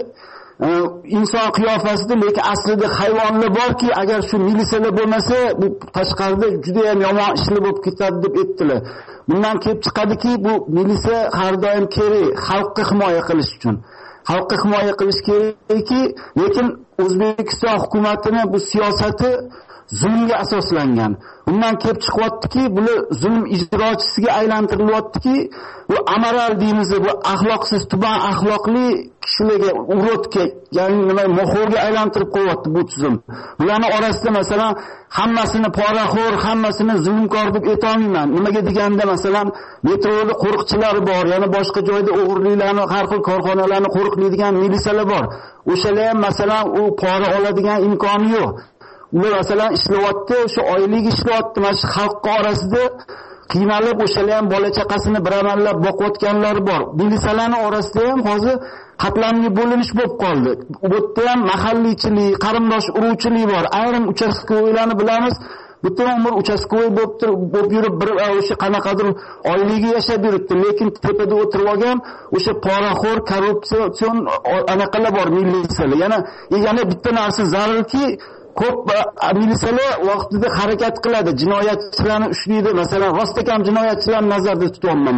inson qiyofasida, lekin aslida hayvonlar borki, agar shu militsiyalar bo'lmasa, bu tashqarida juda ham yomon ishlar bo'lib ketadi deb aytdilar. Bundan kelib chiqadiki, bu militsiya har doim kerak xalqni himoya qilish uchun. Xalqni himoya qilish kerakki, lekin O'zbekiston hukumatining bu siyosati zulmga asoslangan. Bundan kelib chiqyaptiki, bular zulm ijrochisiga aylantirilyaptiki, bu amoral deymiz, bu axloqsiz, tuban axloqli kishilarga, urotga, ya'ni nima, moxorga aylantirib qo'yapti bu tuzum. Bularning orasida masalan hammasini poraxo'r, hammasini zulmkor deb aytolmayman. Nimaga deganda masalan metroda qo'riqchilari bor, yana boshqa joyda o'g'irliklarni, har xil korxonalarni qo'riqlaydigan militsiyalar bor. O'shalar ham masalan u pora oladigan imkoni yo'q. Ular masalan ishlayapti, o'sha oylik ishlayapti, mana shu xalq orasida qiynalib, o'shalar ham bola chaqasini bir amallab boqayotganlar bor. Militsiyalarning orasida ham hozir qatlamli bo'linish bo'lib qoldi. Bu yerda ham mahalliychilik, qarindosh uruvchilik bor. Ayrim uchastkovoylarni bilamiz, butun umr uchastkovoy bo'lib yurib, bir o'sha qanaqadir oyligi yashab yuribdi, lekin tepada o'tirib olgan o'sha poraxo'r, korrupsion anaqalar bor militsiyalar. Yana bitta narsa zarurki, ko'p militsiyalar vaqtida harakat qiladi, jinoyatchilarni ushlaydi. Masalan, rostakam jinoyatchilarni nazarda tutyapman men.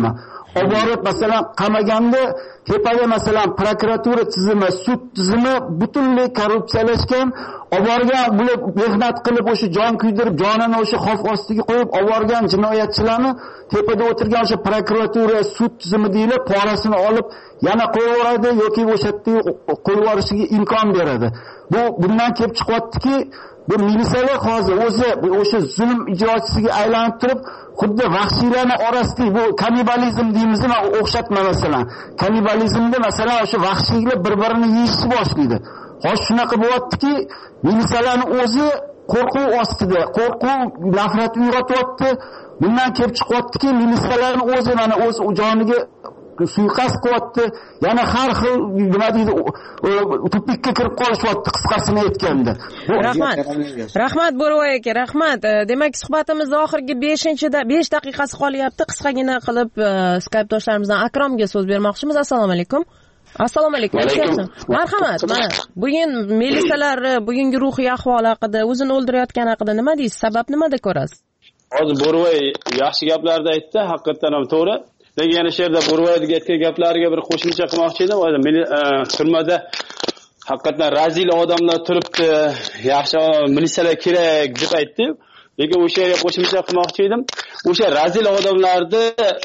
olib borib masalan qamaganda tepaga masalan prokuratura tizimi, sud tizimi butunlay korrupsiyalashgan, olib borgan bular mehnat qilib o'sha jon kuydirib, jonini o'sha xavf ostiga qo'yib olib borgan jinoyatchilarni tepada o'tirgan o'sha prokuratura, sud tizimi deyilib, porasini olib yana qo'yaveradi yoki o'sha yerda qo'yib yuborishiga imkon beradi. Bundan kelib chiqyaptiki, bu militsiyalar hozir o'zi o'sha zulm ijrochisiga aylanib turib, xuddi vahshiylarning orasida bu kannibalizm deymizmi, o'xshatma masalan. Kannibalizmda masalan o'sha vahshiylar bir-birini yeyishni boshlaydi. Hozir shunaqa bo'lyaptiki, militsiyalarning o'zi qo'rquv ostida, qo'rquv, nafrat uyg'otyapti. Bundan kelib chiqyaptiki, militsiyalarning o'zi mana o'z joniga suiqasd qilyapti. Yana har xil nima deydi, tupikka kirib qolishyapti qisqasini aytganda. Rahmat Bo'ro'y aka, rahmat. Demak, suhbatimiz oxirgi 5 daqiqasi qolyapti. Qisqagina qilib Skype doshlarimizdan Akromga so'z bermoqchimiz. Assalomu alaykum. Assalomu alaykum. Marhamat. Mana bugun militsiyalar bugungi ruhiy ahvoli haqida, o'zini o'ldirayotgani haqida nima deysiz? Sabab nimada ko'rasiz? Hozir Bo'ro'y yaxshi gaplarni aytdi, haqiqatan ham to'g'ri. Lekin yana shu yerda Bo'ro'yga aytgan gaplariga bir qo'shimcha qilmoqchi edim. Turmada haqiqatan razil odamlar turibdi, yaxshi militsiyalar kerak deb aytdi. Lekin o'sha yerga qo'shimcha qilmoqchi edim. O'sha razil odamlarni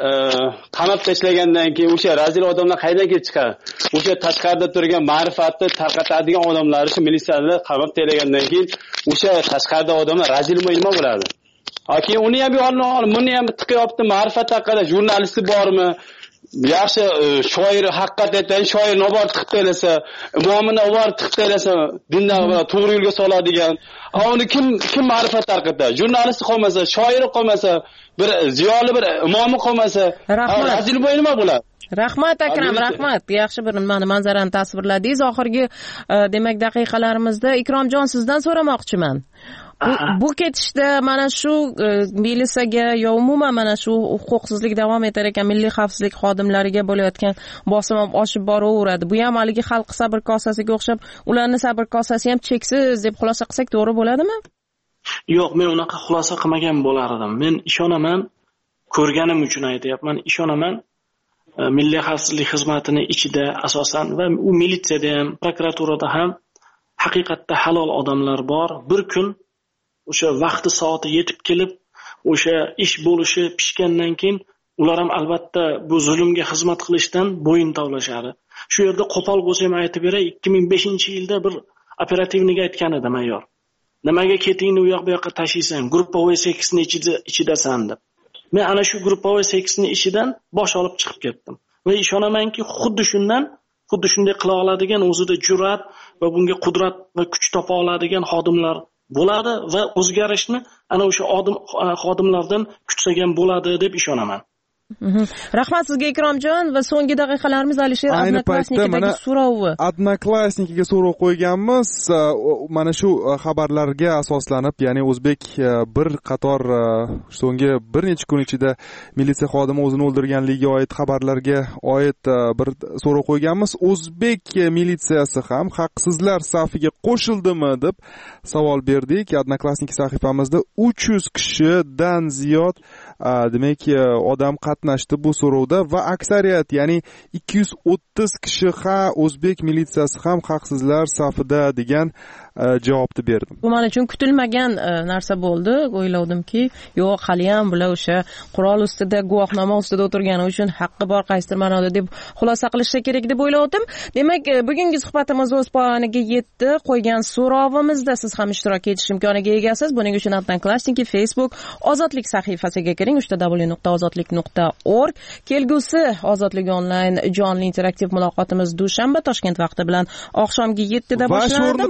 qamab tashlagandan keyin o'sha razil odamlar qayerdan kelib chiqadi? O'sha tashqarida turgan ma'rifatni tarqatadigan odamlar shu militsiyalar qamab tashlagandan keyin o'sha tashqarida odamlar razilmi nima bo'ladi? Keyin uni ham yo'lni olib, buni ham tiqyapti, ma'rifat haqida jurnalisti bormi? Yaxshi shoir haqiqat aytgan shoir nobor tiqtalasa, imomini nobor tiqtalasa, dindan to'g'ri yo'lga soladigan. Uni kim ma'rifat tarqatadi? Jurnalisti qolmasa, shoiri qolmasa, bir ziyoli bir imomi qolmasa, razil bo'y nima bo'ladi? Rahmat Akram, rahmat. Yaxshi bir manzarani tasvirladingiz. Oxirgi demak daqiqalarimizda Ikromjon sizdan so'ramoqchiman. Bu ketishda mana shu militsiyaga yo umuman mana shu huquqsizlik davom etar ekan, milliy xavfsizlik xodimlariga bo'layotgan bosim ham oshib boraveradi. Bu ham haligi xalq sabr kosasiga o'xshab, ularning sabr kosasi ham cheksiz deb xulosa qilsak to'g'ri bo'ladimi? Yo'q, men unaqa xulosa qilmagan bo'lar edim. Men ishonaman, ko'rganim uchun aytayapman, ishonaman. Milliy xavfsizlik xizmatini ichida asosan va u militsiyada ham, prokuraturada ham haqiqatda halol odamlar bor. Bir kun o'sha vaqti soati yetib kelib, o'sha ish bo'lishi pishgandan keyin ular ham albatta bu zulmga xizmat qilishdan bo'yin tovlashadi. Shu yerda qo'pol bo'lsam aytib beray, 2005-yilda bir operativniga aytgan edi mayor. Nimaga ketingni u yoq bu yoqqa tashiysan, gruppovoy seksni ichidasan deb. Men ana shu gruppovoy seksni ichidan bosh olib chiqib ketdim. Va ishonamanki, xuddi shunday qila oladigan o'zida jur'at va bunga qudrat va kuch topa oladigan xodimlar bo'ladi va o'zgarishni ana o'sha xodimlardan kutsagan bo'ladi deb ishonaman. Rahmat sizga Ikromjon va so'nggi daqiqalarimiz Alisher Odnoklassnikidagi so'rovi. Odnoklassnikiga so'rov qo'yganmiz. Mana shu xabarlarga asoslanib, ya'ni o'zbek bir qator so'nggi bir necha kun ichida militsiya xodimi o'zini o'ldirganligiga oid xabarlarga oid bir so'rov qo'yganmiz. O'zbek militsiyasi ham haqsizlar safiga qo'shildimi deb savol berdik. Odnoklassnik sahifamizda 300 kishidan ziyod demak odam qatnashdi bu so'rovda va aksariyat, ya'ni 230 kishi o'zbek militsiyasi ham haqsizlar safida degan javobni berdim. Bu men uchun kutilmagan narsa bo'ldi. O'ylavdimki, yo'q, hali ham bular o'sha qurol ustida, guvohnoma ustida o'tirgani uchun haqqi bor qaysidir ma'noda deb xulosa qilishi kerak deb o'ylavdim. Demak, bugungi suhbatimiz o'z poyoniga yetdi. Qo'ygan so'rovimizda siz ham ishtirok etish imkoniga egasiz. Buning uchun Odnoklassniki, Facebook, Ozodlik sahifasiga kiring, www.ozodlik.org. Kelgusi Ozodlik onlayn jonli interaktiv muloqotimiz dushanba Toshkent vaqti bilan oqshomgi 7 da boshlanadi.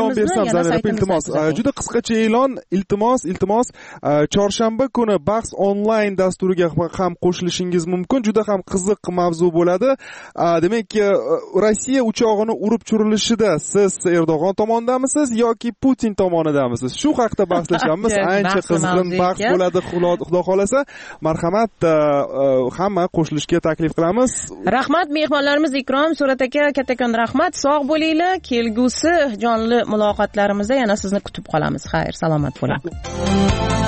Iltimos, juda qisqacha e'lon, iltimos, chorshanba kuni bahs onlayn dasturiga ham qo'shilishingiz mumkin. Juda ham qiziq mavzu bo'ladi. Demak, Rossiya uchog'ini urib tushirilishida siz Erdo'g'on tomonidamisiz yoki Putin tomonidamisiz? Shu haqida bahslashamiz. Ancha qizg'in bahs bo'ladi, xudo xolasa. Marhamat, hamma qo'shilishga taklif qilamiz. Rahmat mehmonlarimiz Ikrom, Surat aka, kattakon rahmat. Sog' bo'linglar. Kelgusi jonli muloqotlarimizda yana sizni kutib qolamiz. Xayr, salomat bo'ling.